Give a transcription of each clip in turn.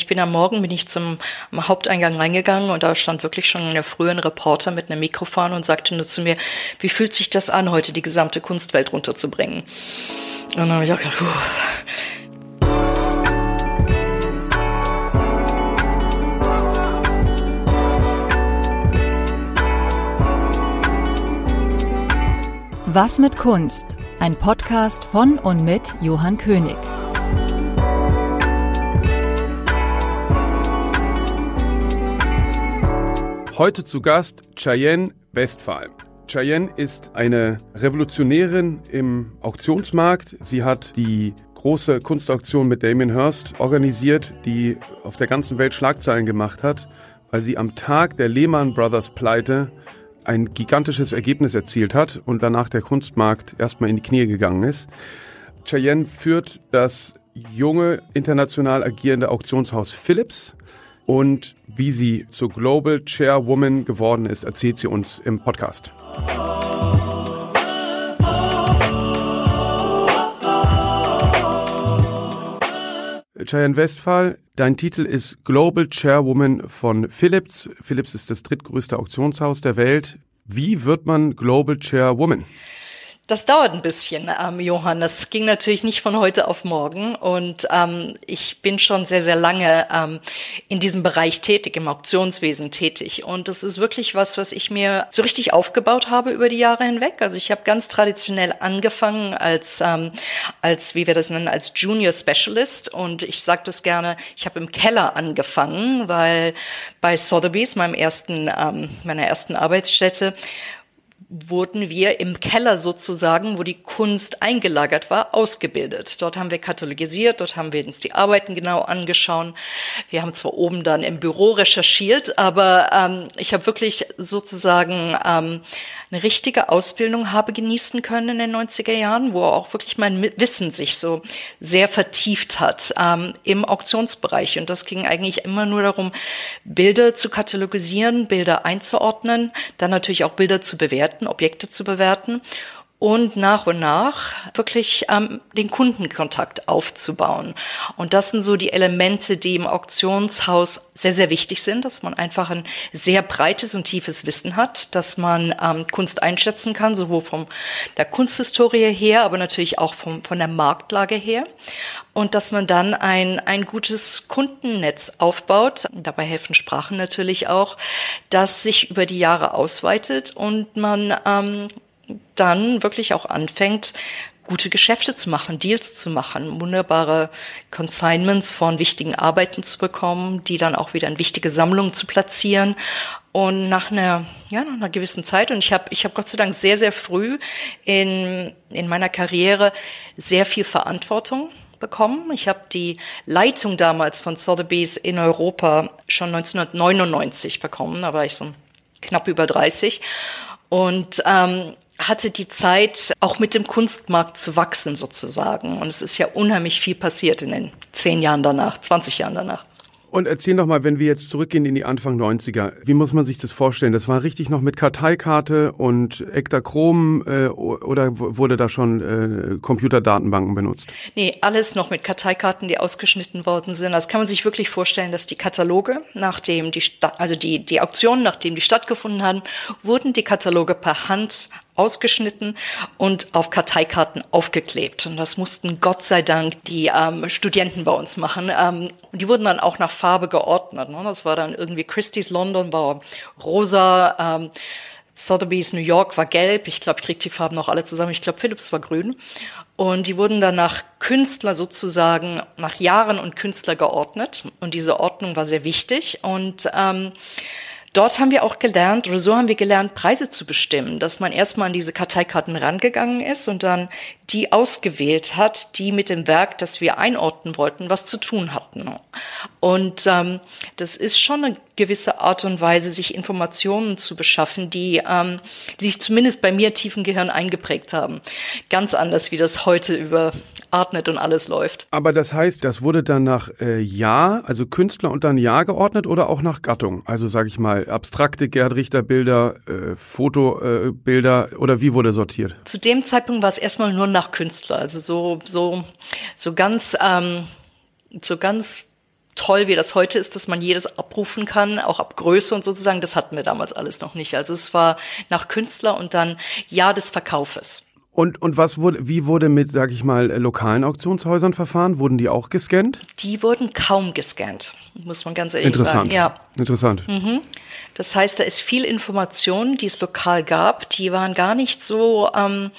am Morgen zum Haupteingang reingegangen und da stand wirklich schon ein früher Reporter mit einem Mikrofon und sagte nur zu mir, wie fühlt sich das an, heute die gesamte Kunstwelt runterzubringen? Und dann habe ich auch gedacht, Was mit Kunst? Ein Podcast von und mit Johann König. Heute zu Gast Cheyenne Westphal. Cheyenne ist eine Revolutionärin im Auktionsmarkt. Sie hat die große Kunstauktion mit Damien Hirst organisiert, die auf der ganzen Welt Schlagzeilen gemacht hat, weil sie am Tag der Lehman Brothers Pleite ein gigantisches Ergebnis erzielt hat und danach der Kunstmarkt erstmal in die Knie gegangen ist. Cheyenne führt das junge, international agierende Auktionshaus Philips. Und wie sie zur Global Chairwoman geworden ist, erzählt sie uns im Podcast. Cheyenne Westphal, dein Titel ist Global Chairwoman von Philips. Philips ist das drittgrößte Auktionshaus der Welt. Wie wird man Global Chairwoman? Das dauert ein bisschen, Johann. Das ging natürlich nicht von heute auf morgen. Und ich bin schon sehr, sehr lange in diesem Bereich tätig, im Auktionswesen tätig. Und das ist wirklich was ich mir so richtig aufgebaut habe über die Jahre hinweg. Also ich habe ganz traditionell angefangen als wie wir das nennen, als Junior Specialist. Und ich sage das gerne, ich habe im Keller angefangen, weil bei Sotheby's, meiner ersten Arbeitsstätte, wurden wir im Keller sozusagen, wo die Kunst eingelagert war, ausgebildet. Dort haben wir katalogisiert, dort haben wir uns die Arbeiten genau angeschaut. Wir haben zwar oben dann im Büro recherchiert, aber ich habe wirklich sozusagen eine richtige Ausbildung habe genießen können in den 90er Jahren, wo auch wirklich mein Wissen sich so sehr vertieft hat im Auktionsbereich. Und das ging eigentlich immer nur darum, Bilder zu katalogisieren, Bilder einzuordnen, dann natürlich auch Bilder zu bewerten, Objekte zu bewerten und nach wirklich den Kundenkontakt aufzubauen. Und das sind so die Elemente, die im Auktionshaus sehr, sehr wichtig sind, dass man einfach ein sehr breites und tiefes Wissen hat, dass man Kunst einschätzen kann, sowohl von der Kunsthistorie her, aber natürlich auch von der Marktlage her. Und dass man dann ein gutes Kundennetz aufbaut. Dabei helfen Sprachen natürlich auch, das sich über die Jahre ausweitet und man dann wirklich auch anfängt, gute Geschäfte zu machen, Deals zu machen, wunderbare Consignments von wichtigen Arbeiten zu bekommen, die dann auch wieder in wichtige Sammlungen zu platzieren. Und nach einer gewissen Zeit, und ich habe Gott sei Dank sehr, sehr früh in meiner Karriere sehr viel Verantwortung bekommen. Ich habe die Leitung damals von Sotheby's in Europa schon 1999 bekommen, da war ich so knapp über 30 und hatte die Zeit, auch mit dem Kunstmarkt zu wachsen sozusagen. Und es ist ja unheimlich viel passiert in den 10 Jahren danach, 20 Jahren danach. Und erzähl doch mal, wenn wir jetzt zurückgehen in die Anfang 90er, wie muss man sich das vorstellen? Das war richtig noch mit Karteikarte und Ektachrom oder wurde da schon Computerdatenbanken benutzt? Nee, alles noch mit Karteikarten, die ausgeschnitten worden sind. Das kann man sich wirklich vorstellen, dass die Kataloge, nachdem die Auktionen, nachdem die stattgefunden haben, wurden die Kataloge per Hand ausgeschnitten und auf Karteikarten aufgeklebt. Und das mussten Gott sei Dank die Studenten bei uns machen. Und die wurden dann auch nach Farbe geordnet. Ne? Das war dann irgendwie Christie's London war rosa, Sotheby's New York war gelb. Ich glaube, ich kriege die Farben noch alle zusammen. Ich glaube, Philips war grün. Und die wurden dann nach Künstler sozusagen, nach Jahren und Künstler geordnet. Und diese Ordnung war sehr wichtig. Und dort haben wir auch gelernt, oder so haben wir gelernt, Preise zu bestimmen, dass man erstmal an diese Karteikarten rangegangen ist und dann die ausgewählt hat, die mit dem Werk, das wir einordnen wollten, was zu tun hatten. Und das ist schon eine gewisse Art und Weise, sich Informationen zu beschaffen, die sich zumindest bei mir tief im Gehirn eingeprägt haben. Ganz anders, wie das heute über Artnet und alles läuft. Aber das heißt, das wurde dann nach Jahr, also Künstler und dann Jahr geordnet oder auch nach Gattung? Also sage ich mal, abstrakte Gerhard Richter Bilder, Fotobilder oder wie wurde sortiert? Zu dem Zeitpunkt war es erstmal nur nach Künstler, also so ganz toll, wie das heute ist, dass man jedes abrufen kann, auch ab Größe und sozusagen. Das hatten wir damals alles noch nicht. Also es war nach Künstler und dann Jahr des Verkaufes. Und wie wurde mit, sag ich mal, lokalen Auktionshäusern verfahren? Wurden die auch gescannt? Die wurden kaum gescannt, muss man ganz ehrlich sagen. Interessant. Das heißt, da ist viel Information, die es lokal gab, die waren gar nicht so,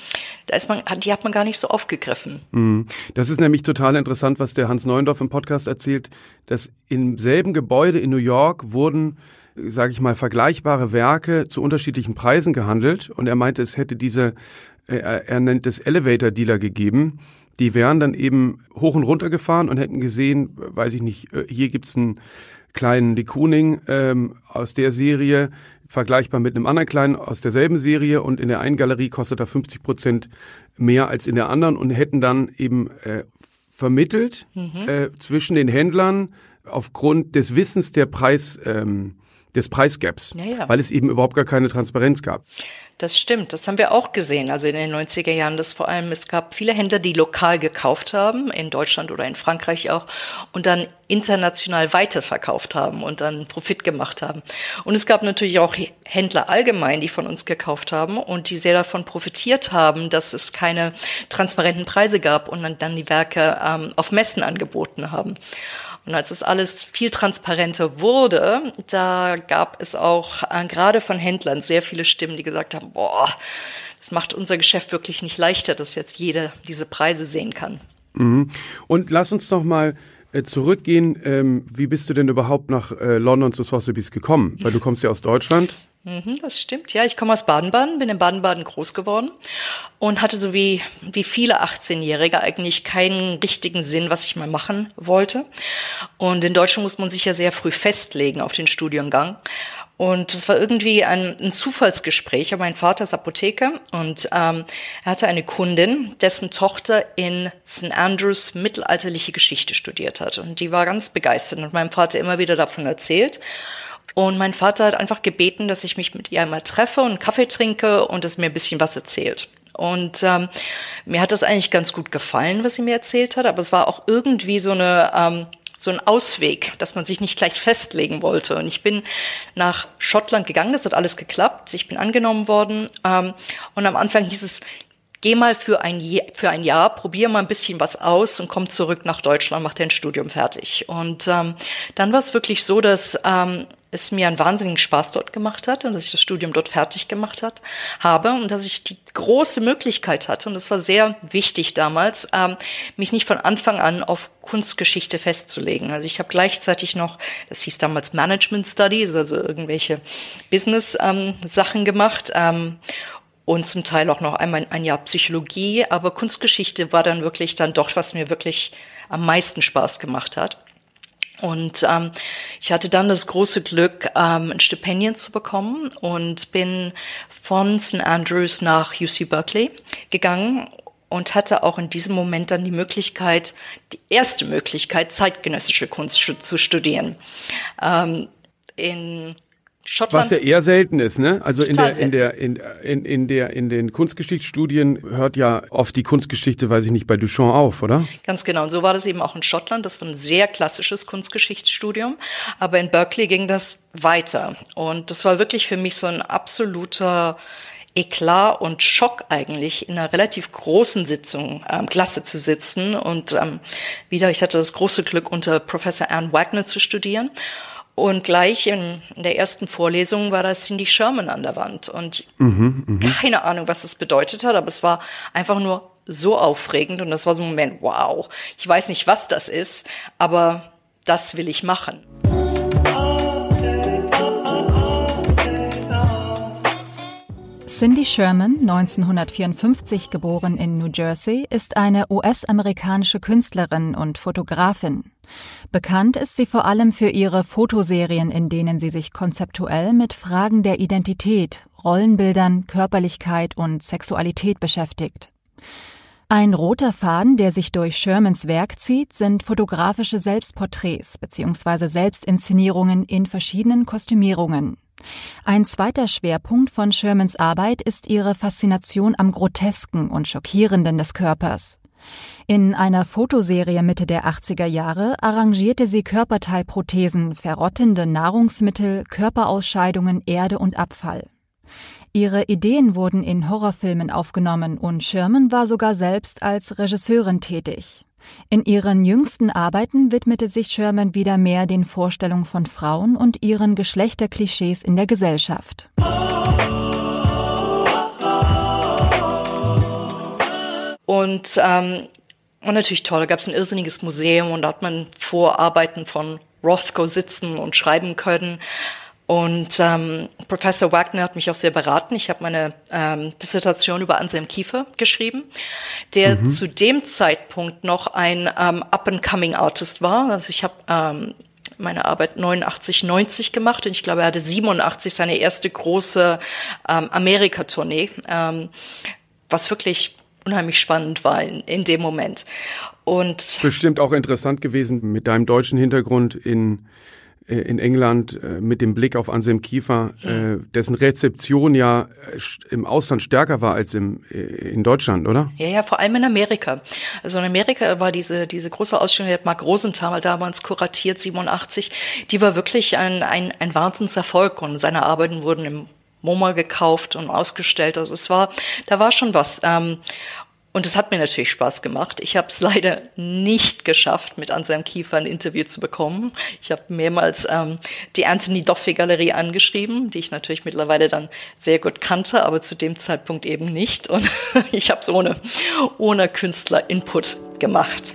die hat man gar nicht so aufgegriffen. Das ist nämlich total interessant, was der Hans Neuendorf im Podcast erzählt, dass im selben Gebäude in New York wurden, sage ich mal, vergleichbare Werke zu unterschiedlichen Preisen gehandelt. Und er meinte, es hätte er nennt es Elevator-Dealer gegeben, die wären dann eben hoch und runter gefahren und hätten gesehen, weiß ich nicht, hier gibt's einen kleinen de Kooning aus der Serie, vergleichbar mit einem anderen kleinen aus derselben Serie, und in der einen Galerie kostet er 50% mehr als in der anderen, und hätten dann eben vermittelt zwischen den Händlern aufgrund des Wissens des Preisgaps, weil es eben überhaupt gar keine Transparenz gab. Das stimmt, das haben wir auch gesehen, also in den 90er Jahren, dass vor allem, es gab viele Händler, die lokal gekauft haben, in Deutschland oder in Frankreich auch, und dann international weiterverkauft haben und dann Profit gemacht haben. Und es gab natürlich auch Händler allgemein, die von uns gekauft haben und die sehr davon profitiert haben, dass es keine transparenten Preise gab und dann die Werke auf Messen angeboten haben. Und als es alles viel transparenter wurde, da gab es auch gerade von Händlern sehr viele Stimmen, die gesagt haben, das macht unser Geschäft wirklich nicht leichter, dass jetzt jeder diese Preise sehen kann. Und lass uns doch mal zurückgehen. Wie bist du denn überhaupt nach London zu Sotheby's gekommen? Weil du kommst ja aus Deutschland. Das stimmt, ja. Ich komme aus Baden-Baden, bin in Baden-Baden groß geworden und hatte so wie viele 18-Jährige eigentlich keinen richtigen Sinn, was ich mal machen wollte. Und in Deutschland muss man sich ja sehr früh festlegen auf den Studiengang. Und es war irgendwie ein Zufallsgespräch. Aber mein Vater ist Apotheker und er hatte eine Kundin, dessen Tochter in St. Andrews mittelalterliche Geschichte studiert hat. Und die war ganz begeistert und meinem Vater immer wieder davon erzählt. Und mein Vater hat einfach gebeten, dass ich mich mit ihr einmal treffe und einen Kaffee trinke und es mir ein bisschen was erzählt. Und mir hat das eigentlich ganz gut gefallen, was sie mir erzählt hat. Aber es war auch irgendwie so ein Ausweg, dass man sich nicht gleich festlegen wollte. Und ich bin nach Schottland gegangen, das hat alles geklappt. Ich bin angenommen worden. Und am Anfang hieß es, geh mal für ein Jahr, probier mal ein bisschen was aus und komm zurück nach Deutschland, mach dein Studium fertig. Und dann war es wirklich so, dass es mir einen wahnsinnigen Spaß dort gemacht hat und dass ich das Studium dort fertig gemacht habe und dass ich die große Möglichkeit hatte, und das war sehr wichtig damals, mich nicht von Anfang an auf Kunstgeschichte festzulegen. Also ich habe gleichzeitig noch, das hieß damals Management Studies, also irgendwelche Business-Sachen gemacht, und zum Teil auch noch einmal ein Jahr Psychologie, aber Kunstgeschichte war dann wirklich doch, was mir wirklich am meisten Spaß gemacht hat. Und ich hatte dann das große Glück, ein Stipendium zu bekommen und bin von St. Andrews nach UC Berkeley gegangen und hatte auch in diesem Moment dann die erste Möglichkeit, zeitgenössische Kunst zu studieren. In Schottland. Was ja eher selten ist, ne? Also in den Kunstgeschichtsstudien hört ja oft die Kunstgeschichte, weiß ich nicht, bei Duchamp auf, oder? Ganz genau. Und so war das eben auch in Schottland. Das war ein sehr klassisches Kunstgeschichtsstudium. Aber in Berkeley ging das weiter. Und das war wirklich für mich so ein absoluter Eklat und Schock eigentlich, in einer relativ großen Klasse zu sitzen. Und ich hatte das große Glück, unter Professor Anne Wagner zu studieren. Und gleich in der ersten Vorlesung war da Cindy Sherman an der Wand. Und keine Ahnung, was das bedeutet hat, aber es war einfach nur so aufregend. Und das war so ein Moment, wow, ich weiß nicht, was das ist, aber das will ich machen. Cindy Sherman, 1954 geboren in New Jersey, ist eine US-amerikanische Künstlerin und Fotografin. Bekannt ist sie vor allem für ihre Fotoserien, in denen sie sich konzeptuell mit Fragen der Identität, Rollenbildern, Körperlichkeit und Sexualität beschäftigt. Ein roter Faden, der sich durch Shermans Werk zieht, sind fotografische Selbstporträts bzw. Selbstinszenierungen in verschiedenen Kostümierungen. Ein zweiter Schwerpunkt von Shermans Arbeit ist ihre Faszination am Grotesken und Schockierenden des Körpers. In einer Fotoserie Mitte der 80er Jahre arrangierte sie Körperteilprothesen, verrottende Nahrungsmittel, Körperausscheidungen, Erde und Abfall. Ihre Ideen wurden in Horrorfilmen aufgenommen und Sherman war sogar selbst als Regisseurin tätig. In ihren jüngsten Arbeiten widmete sich Sherman wieder mehr den Vorstellungen von Frauen und ihren Geschlechterklischees in der Gesellschaft. Und natürlich toll, da gab es ein irrsinniges Museum und da hat man Vorarbeiten von Rothko sitzen und schreiben können. Und Professor Wagner hat mich auch sehr beraten. Ich habe meine Dissertation über Anselm Kiefer geschrieben, der zu dem Zeitpunkt noch ein Up-and-Coming-Artist war. Also ich habe meine Arbeit 89, 90 gemacht und ich glaube, er hatte 87 seine erste große Amerika-Tournee, was wirklich unheimlich spannend war in dem Moment. Und bestimmt auch interessant gewesen mit deinem deutschen Hintergrund in England mit dem Blick auf Anselm Kiefer, dessen Rezeption ja im Ausland stärker war als in Deutschland, oder? Ja, vor allem in Amerika. Also in Amerika war diese große Ausstellung, die hat Mark Rosenthal damals kuratiert, 87, die war wirklich ein Wahnsinnserfolg und seine Arbeiten wurden im MoMA gekauft und ausgestellt. Also da war schon was. Und es hat mir natürlich Spaß gemacht. Ich habe es leider nicht geschafft, mit Anselm Kiefer ein Interview zu bekommen. Ich habe mehrmals die Anthony Duffy Galerie angeschrieben, die ich natürlich mittlerweile dann sehr gut kannte, aber zu dem Zeitpunkt eben nicht. Und ich habe es ohne Künstler-Input gemacht.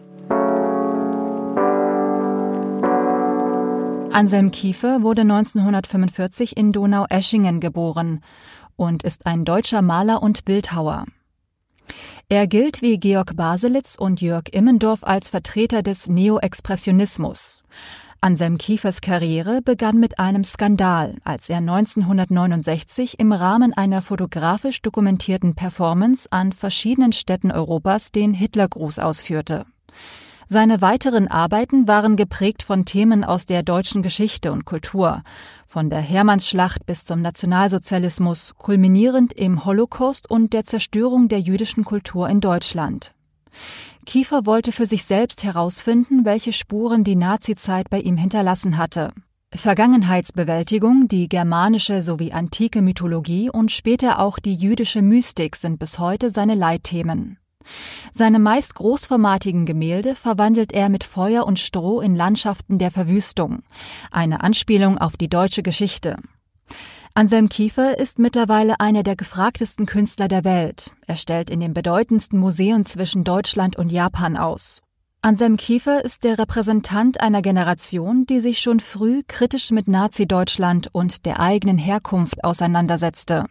Anselm Kiefer wurde 1945 in Donaueschingen geboren und ist ein deutscher Maler und Bildhauer. Er gilt wie Georg Baselitz und Jörg Immendorf als Vertreter des Neoexpressionismus. Anselm Kiefers Karriere begann mit einem Skandal, als er 1969 im Rahmen einer fotografisch dokumentierten Performance an verschiedenen Städten Europas den Hitlergruß ausführte. Seine weiteren Arbeiten waren geprägt von Themen aus der deutschen Geschichte und Kultur, von der Hermannsschlacht bis zum Nationalsozialismus, kulminierend im Holocaust und der Zerstörung der jüdischen Kultur in Deutschland. Kiefer wollte für sich selbst herausfinden, welche Spuren die Nazizeit bei ihm hinterlassen hatte. Vergangenheitsbewältigung, die germanische sowie antike Mythologie und später auch die jüdische Mystik sind bis heute seine Leitthemen. Seine meist großformatigen Gemälde verwandelt er mit Feuer und Stroh in Landschaften der Verwüstung, eine Anspielung auf die deutsche Geschichte. Anselm Kiefer ist mittlerweile einer der gefragtesten Künstler der Welt. Er stellt in den bedeutendsten Museen zwischen Deutschland und Japan aus. Anselm Kiefer ist der Repräsentant einer Generation, die sich schon früh kritisch mit Nazi-Deutschland und der eigenen Herkunft auseinandersetzte.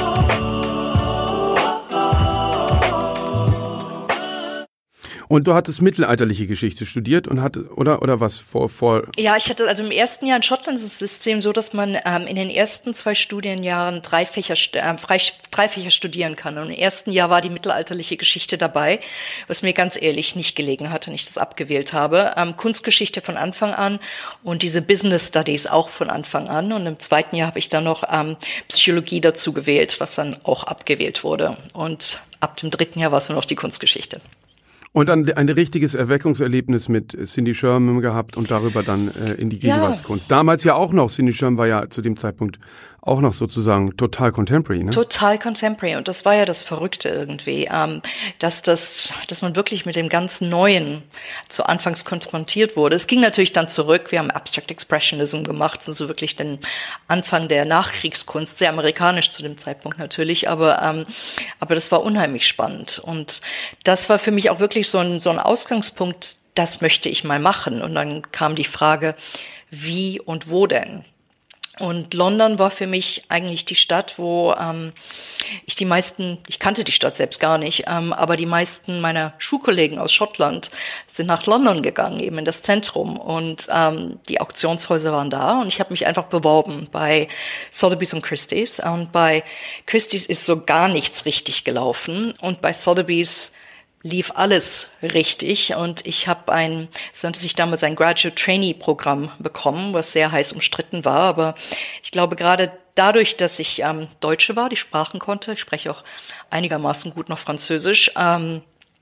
Und du hattest mittelalterliche Geschichte studiert und oder was vor? Ja, ich hatte also im ersten Jahr in Schottland ist das System so, dass man in den ersten 2 Studienjahren 3 Fächer studieren kann. Und im ersten Jahr war die mittelalterliche Geschichte dabei, was mir ganz ehrlich nicht gelegen hat und ich das abgewählt habe. Kunstgeschichte von Anfang an und diese Business Studies auch von Anfang an. Und im zweiten Jahr habe ich dann noch Psychologie dazu gewählt, was dann auch abgewählt wurde. Und ab dem 3. Jahr war es nur noch die Kunstgeschichte. Und dann ein richtiges Erweckungserlebnis mit Cindy Sherman gehabt und darüber dann in die Gegenwartskunst. Ja. Damals ja auch noch, Cindy Sherman war ja zu dem Zeitpunkt auch noch sozusagen total contemporary, ne? Total contemporary. Und das war ja das Verrückte irgendwie, dass man wirklich mit dem ganz Neuen zu Anfangs konfrontiert wurde. Es ging natürlich dann zurück. Wir haben Abstract Expressionism gemacht, also wirklich den Anfang der Nachkriegskunst, sehr amerikanisch zu dem Zeitpunkt natürlich, aber das war unheimlich spannend. Und das war für mich auch wirklich so ein Ausgangspunkt, das möchte ich mal machen. Und dann kam die Frage, wie und wo denn? Und London war für mich eigentlich die Stadt, wo ich kannte die Stadt selbst gar nicht, aber die meisten meiner Schulkollegen aus Schottland sind nach London gegangen, eben in das Zentrum. Und die Auktionshäuser waren da und ich habe mich einfach beworben bei Sotheby's und Christie's. Und bei Christie's ist so gar nichts richtig gelaufen und bei Sotheby's lief alles richtig und ich habe es nannte sich damals ein Graduate Trainee Programm bekommen, was sehr heiß umstritten war, aber ich glaube gerade dadurch, dass ich Deutsche war, die Sprachen konnte, ich spreche auch einigermaßen gut noch Französisch,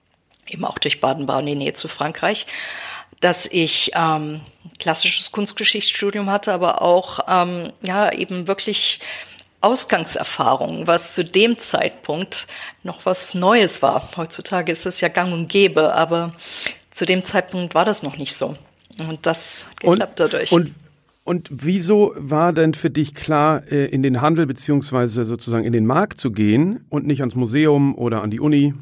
eben auch durch Baden-Baden, die Nähe zu Frankreich, dass ich klassisches Kunstgeschichtsstudium hatte, aber auch eben wirklich Ausgangserfahrung, was zu dem Zeitpunkt noch was Neues war. Heutzutage ist es ja gang und gäbe, aber zu dem Zeitpunkt war das noch nicht so. Und das geklappt dadurch. Und wieso war denn für dich klar, in den Handel beziehungsweise sozusagen in den Markt zu gehen und nicht ans Museum oder an die Uni?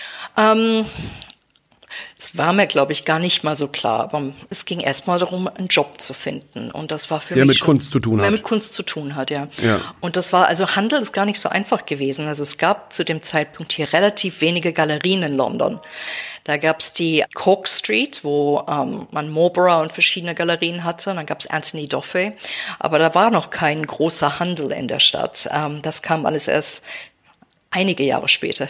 Es war mir, glaube ich, gar nicht mal so klar, aber es ging erstmal darum, einen Job zu finden. Und das war für mich der mit Kunst zu tun hat. Der mit Kunst zu tun hat, ja. Und das war, also Handel ist gar nicht so einfach gewesen. Also es gab zu dem Zeitpunkt hier relativ wenige Galerien in London. Da gab es die Cork Street, wo man Marlborough und verschiedene Galerien hatte. Und dann gab es Anthony Doffey. Aber da war noch kein großer Handel in der Stadt. Das kam alles erst einige Jahre später.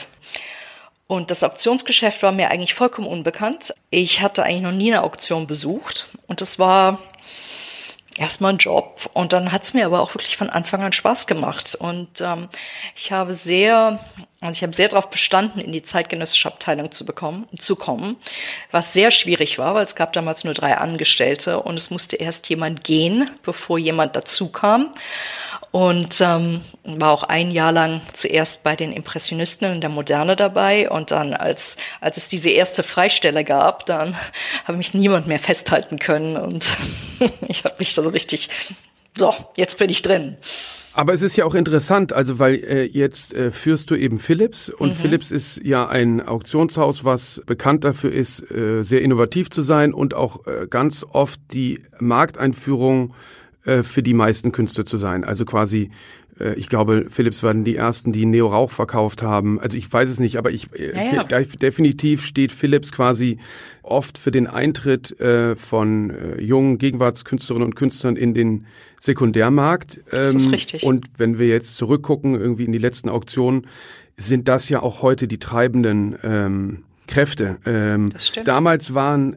Und das Auktionsgeschäft war mir eigentlich vollkommen unbekannt. Ich hatte eigentlich noch nie eine Auktion besucht. Und das war erstmal ein Job. Und dann hat es mir aber auch wirklich von Anfang an Spaß gemacht. Und ich habe sehr darauf bestanden, in die zeitgenössische Abteilung zu kommen, was sehr schwierig war, weil es gab damals nur 3 Angestellte und es musste erst jemand gehen, bevor jemand dazu kam. Und war auch ein Jahr lang zuerst bei den Impressionisten in der Moderne dabei. Und dann, als es diese erste Freistelle gab, dann habe mich niemand mehr festhalten können. Und ich habe mich da so richtig, jetzt bin ich drin. Aber es ist ja auch interessant, also weil jetzt führst du eben Philips und Philips ist ja ein Auktionshaus, was bekannt dafür ist, sehr innovativ zu sein und auch ganz oft die Markteinführung für die meisten Künste zu sein. Also quasi, ich glaube, Philips waren die ersten, die Neo Rauch verkauft haben. Also ich weiß es nicht, aber definitiv steht Philips quasi oft für den Eintritt von jungen Gegenwartskünstlerinnen und Künstlern in den Sekundärmarkt. Das ist richtig. Und wenn wir jetzt zurückgucken, irgendwie in die letzten Auktionen, sind das ja auch heute die treibenden Kräfte. Das stimmt. Damals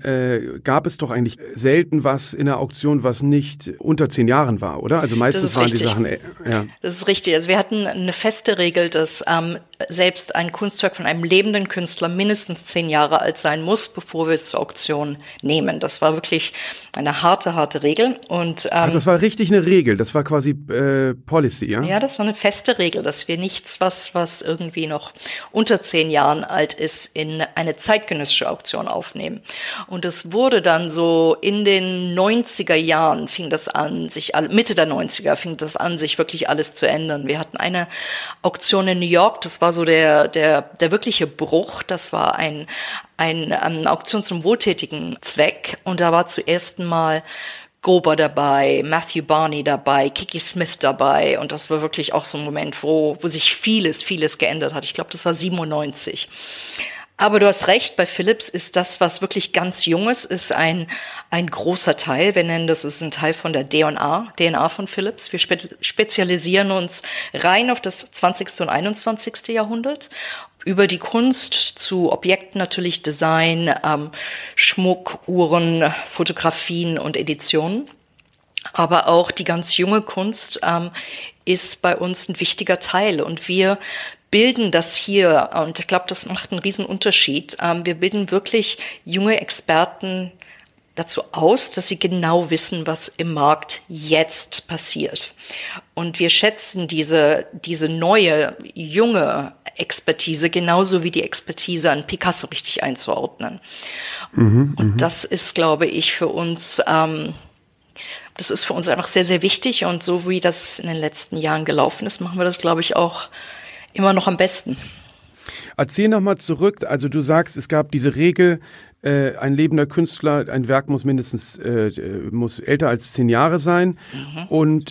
gab es doch eigentlich selten was in der Auktion, was nicht unter 10 Jahren war, oder? Also meistens waren die Sachen, Das ist richtig. Also wir hatten eine feste Regel, dass selbst ein Kunstwerk von einem lebenden Künstler mindestens 10 Jahre alt sein muss, bevor wir es zur Auktion nehmen. Das war wirklich eine harte Regel. Und das war richtig eine Regel. Das war quasi Policy, ja? Ja, das war eine feste Regel, dass wir nichts, was irgendwie noch unter 10 Jahren alt ist, in eine zeitgenössische Auktion aufnehmen. Und es wurde dann so in den 90er Jahren Mitte der 90er fing das an, sich wirklich alles zu ändern. Wir hatten eine Auktion in New York, das war so der wirkliche Bruch. Das war eine Auktion zum wohltätigen Zweck. Und da war zuerst mal Gober dabei, Matthew Barney dabei, Kiki Smith dabei. Und das war wirklich auch so ein Moment, wo sich vieles geändert hat. Ich glaube, das war 97. Aber du hast recht, bei Philips ist das, was wirklich ganz Junges ist, ein großer Teil. Wir nennen das ist ein Teil von der DNA von Philips. Wir spezialisieren uns rein auf das 20. und 21. Jahrhundert. Über die Kunst zu Objekten natürlich Design, Schmuck, Uhren, Fotografien und Editionen. Aber auch die ganz junge Kunst ist bei uns ein wichtiger Teil. Und wir bilden das hier, und ich glaube, das macht einen riesen Unterschied. Wir bilden wirklich junge Experten dazu aus, dass sie genau wissen, was im Markt jetzt passiert. Und wir schätzen diese neue, junge Expertise genauso wie die Expertise an Picasso richtig einzuordnen. Und das ist, glaube ich, für uns einfach sehr, sehr wichtig. Und so wie das in den letzten Jahren gelaufen ist, machen wir das, glaube ich, auch immer noch am besten. Erzähl nochmal zurück, also du sagst, es gab diese Regel, ein lebender Künstler, ein Werk muss mindestens muss älter als 10 Jahre sein. Und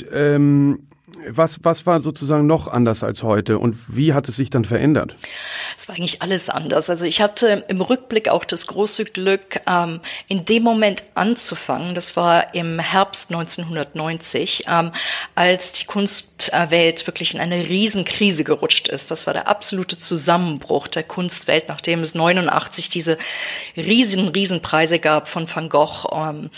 was war sozusagen noch anders als heute und wie hat es sich dann verändert? Es war eigentlich alles anders. Also ich hatte im Rückblick auch das große Glück, in dem Moment anzufangen. Das war im Herbst 1990, als die Kunstwelt wirklich in eine Riesenkrise gerutscht ist. Das war der absolute Zusammenbruch der Kunstwelt, nachdem es 89 diese Riesenpreise gab von Van Gogh,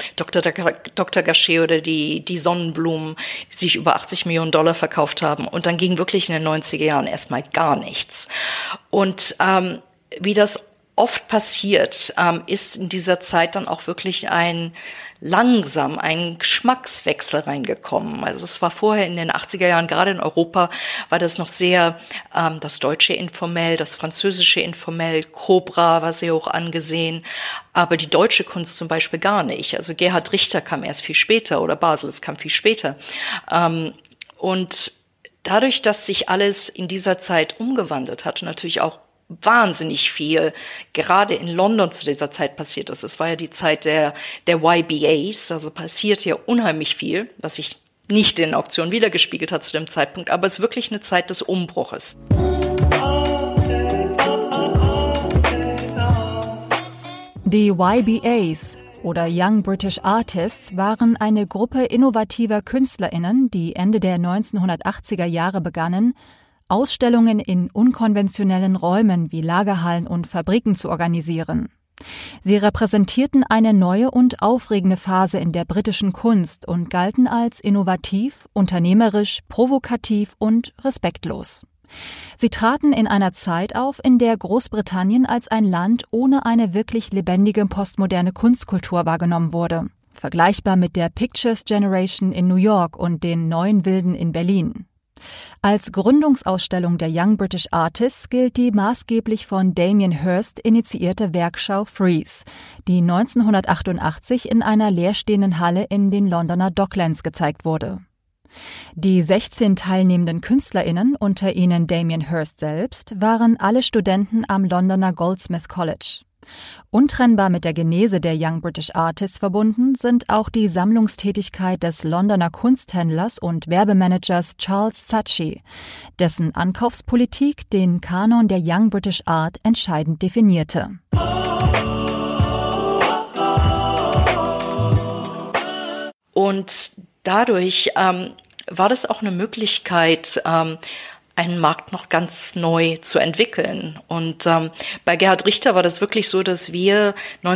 Dr. Gachet oder die Sonnenblumen, die sich über 80 Millionen Dollar verkauft haben. Und dann ging wirklich in den 90er Jahren erstmal gar nichts. Und wie das oft passiert, ist in dieser Zeit dann auch wirklich ein Geschmackswechsel reingekommen. Also es war vorher in den 80er Jahren, gerade in Europa, war das noch sehr das Deutsche informell, das Französische informell, Cobra war sehr hoch angesehen, aber die deutsche Kunst zum Beispiel gar nicht. Also Gerhard Richter kam erst viel später oder Basels kam viel später. Und dadurch, dass sich alles in dieser Zeit umgewandelt hat und natürlich auch wahnsinnig viel gerade in London zu dieser Zeit passiert ist. Es war ja die Zeit der YBAs, also passiert ja unheimlich viel, was sich nicht in den Auktionen wiedergespiegelt hat zu dem Zeitpunkt, aber es ist wirklich eine Zeit des Umbruches. Die YBAs oder Young British Artists waren eine Gruppe innovativer KünstlerInnen, die Ende der 1980er Jahre begannen, Ausstellungen in unkonventionellen Räumen wie Lagerhallen und Fabriken zu organisieren. Sie repräsentierten eine neue und aufregende Phase in der britischen Kunst und galten als innovativ, unternehmerisch, provokativ und respektlos. Sie traten in einer Zeit auf, in der Großbritannien als ein Land ohne eine wirklich lebendige postmoderne Kunstkultur wahrgenommen wurde, vergleichbar mit der Pictures Generation in New York und den Neuen Wilden in Berlin. Als Gründungsausstellung der Young British Artists gilt die maßgeblich von Damien Hirst initiierte Werkschau Freeze, die 1988 in einer leerstehenden Halle in den Londoner Docklands gezeigt wurde. Die 16 teilnehmenden KünstlerInnen, unter ihnen Damien Hirst selbst, waren alle Studenten am Londoner Goldsmith College. Untrennbar mit der Genese der Young British Artists verbunden sind auch die Sammlungstätigkeit des Londoner Kunsthändlers und Werbemanagers Charles Saatchi, dessen Ankaufspolitik den Kanon der Young British Art entscheidend definierte. Und dadurch war das auch eine Möglichkeit, einen Markt noch ganz neu zu entwickeln. Und bei Gerhard Richter war das wirklich so, dass wir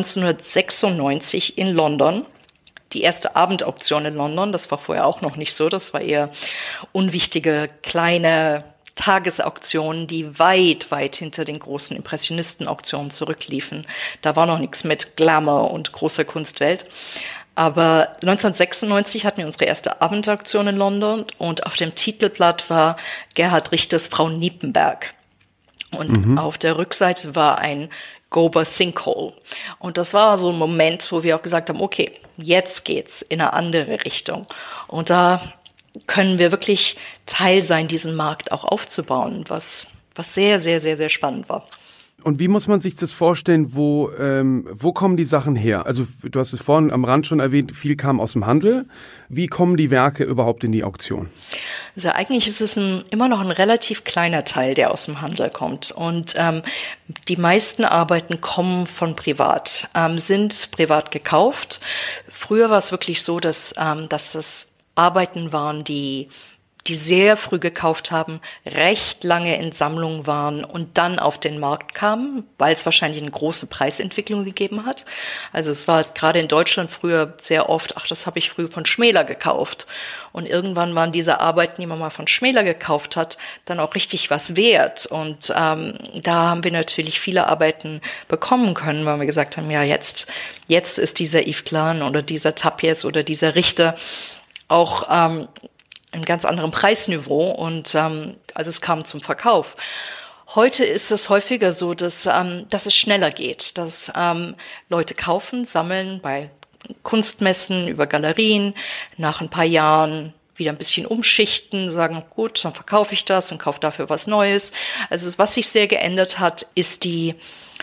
1996 in London, die erste Abendauktion in London, das war vorher auch noch nicht so, das war eher unwichtige, kleine Tagesauktionen, die weit, weit hinter den großen Impressionistenauktionen zurückliefen. Da war noch nichts mit Glamour und großer Kunstwelt. Aber 1996 hatten wir unsere erste Abendauktion in London und auf dem Titelblatt war Gerhard Richters Frau Niepenberg. Und auf der Rückseite war ein Gober Sinkhole. Und das war so ein Moment, wo wir auch gesagt haben, okay, jetzt geht's in eine andere Richtung. Und da können wir wirklich Teil sein, diesen Markt auch aufzubauen, was sehr, sehr, sehr, sehr spannend war. Und wie muss man sich das vorstellen, wo kommen die Sachen her? Also du hast es vorhin am Rand schon erwähnt, viel kam aus dem Handel. Wie kommen die Werke überhaupt in die Auktion? Also eigentlich ist es immer noch ein relativ kleiner Teil, der aus dem Handel kommt. Und die meisten Arbeiten kommen von privat, sind privat gekauft. Früher war es wirklich so, dass das Arbeiten waren, die sehr früh gekauft haben, recht lange in Sammlungen waren und dann auf den Markt kamen, weil es wahrscheinlich eine große Preisentwicklung gegeben hat. Also es war gerade in Deutschland früher sehr oft, das habe ich früher von Schmäler gekauft. Und irgendwann waren diese Arbeiten, die man mal von Schmäler gekauft hat, dann auch richtig was wert. Und da haben wir natürlich viele Arbeiten bekommen können, weil wir gesagt haben, ja, jetzt ist dieser Yves Klein oder dieser Tapies oder dieser Richter auch einem ganz anderen Preisniveau und also es kam zum Verkauf. Heute ist es häufiger so, dass es schneller geht, dass Leute kaufen, sammeln bei Kunstmessen, über Galerien, nach ein paar Jahren wieder ein bisschen umschichten, sagen, gut, dann verkaufe ich das und kaufe dafür was Neues. Also was sich sehr geändert hat, ist die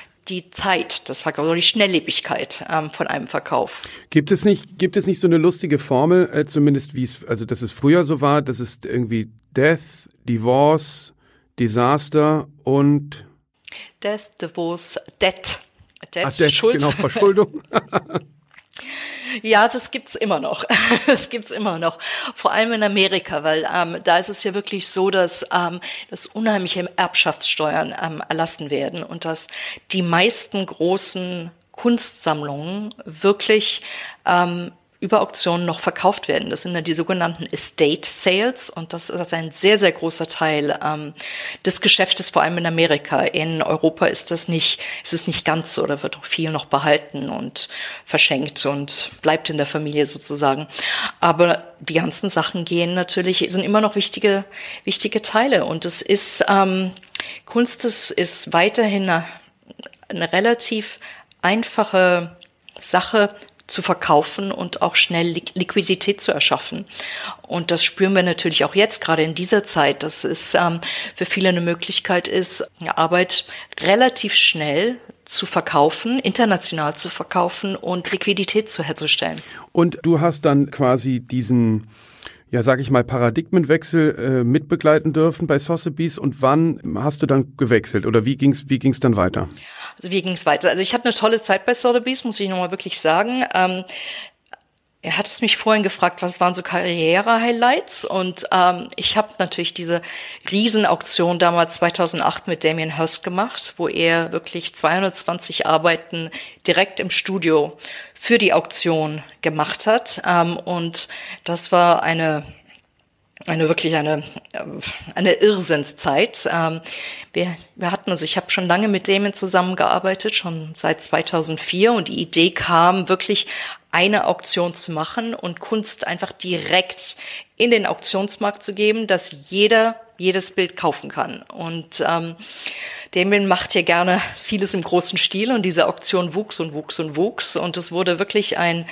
Zeit des Verkaufs oder die Schnelllebigkeit von einem Verkauf. Gibt es nicht so eine lustige Formel, zumindest dass es früher so war, dass es irgendwie Death, Divorce, Disaster und Death, Divorce, Debt. Debt, Schuld. Genau, Verschuldung. Ja, das gibt's immer noch. Das gibt's immer noch. Vor allem in Amerika, weil da ist es ja wirklich so, dass unheimliche Erbschaftssteuern erlassen werden und dass die meisten großen Kunstsammlungen wirklich über Auktionen noch verkauft werden. Das sind dann die sogenannten Estate Sales und das ist ein sehr, sehr großer Teil des Geschäftes, vor allem in Amerika. In Europa ist es nicht ganz so, da wird auch viel noch behalten und verschenkt und bleibt in der Familie sozusagen. Aber die ganzen Sachen sind immer noch wichtige Teile und es ist, Kunst ist weiterhin eine relativ einfache Sache zu verkaufen und auch schnell Liquidität zu erschaffen. Und das spüren wir natürlich auch jetzt, gerade in dieser Zeit, dass es für viele eine Möglichkeit ist, Arbeit relativ schnell zu verkaufen, international zu verkaufen und Liquidität herzustellen. Und du hast dann quasi diesen, ja, sag ich mal, Paradigmenwechsel mitbegleiten dürfen bei Sotheby's und wann hast du dann gewechselt oder wie ging's dann weiter? Also wie ging's weiter? Also ich hatte eine tolle Zeit bei Sotheby's, muss ich nochmal wirklich sagen. Er hat es mich vorhin gefragt, was waren so Karriere-Highlights und ich habe natürlich diese Riesenauktion damals 2008 mit Damien Hirst gemacht, wo er wirklich 220 Arbeiten direkt im Studio für die Auktion gemacht hat und das war eine Irrsinnszeit. Ich habe schon lange mit Damien zusammengearbeitet, schon seit 2004 und die Idee kam, wirklich eine Auktion zu machen und Kunst einfach direkt in den Auktionsmarkt zu geben, dass jeder jedes Bild kaufen kann. Und Damien macht hier gerne vieles im großen Stil und diese Auktion wuchs und wuchs und wuchs und es wurde wirklich ein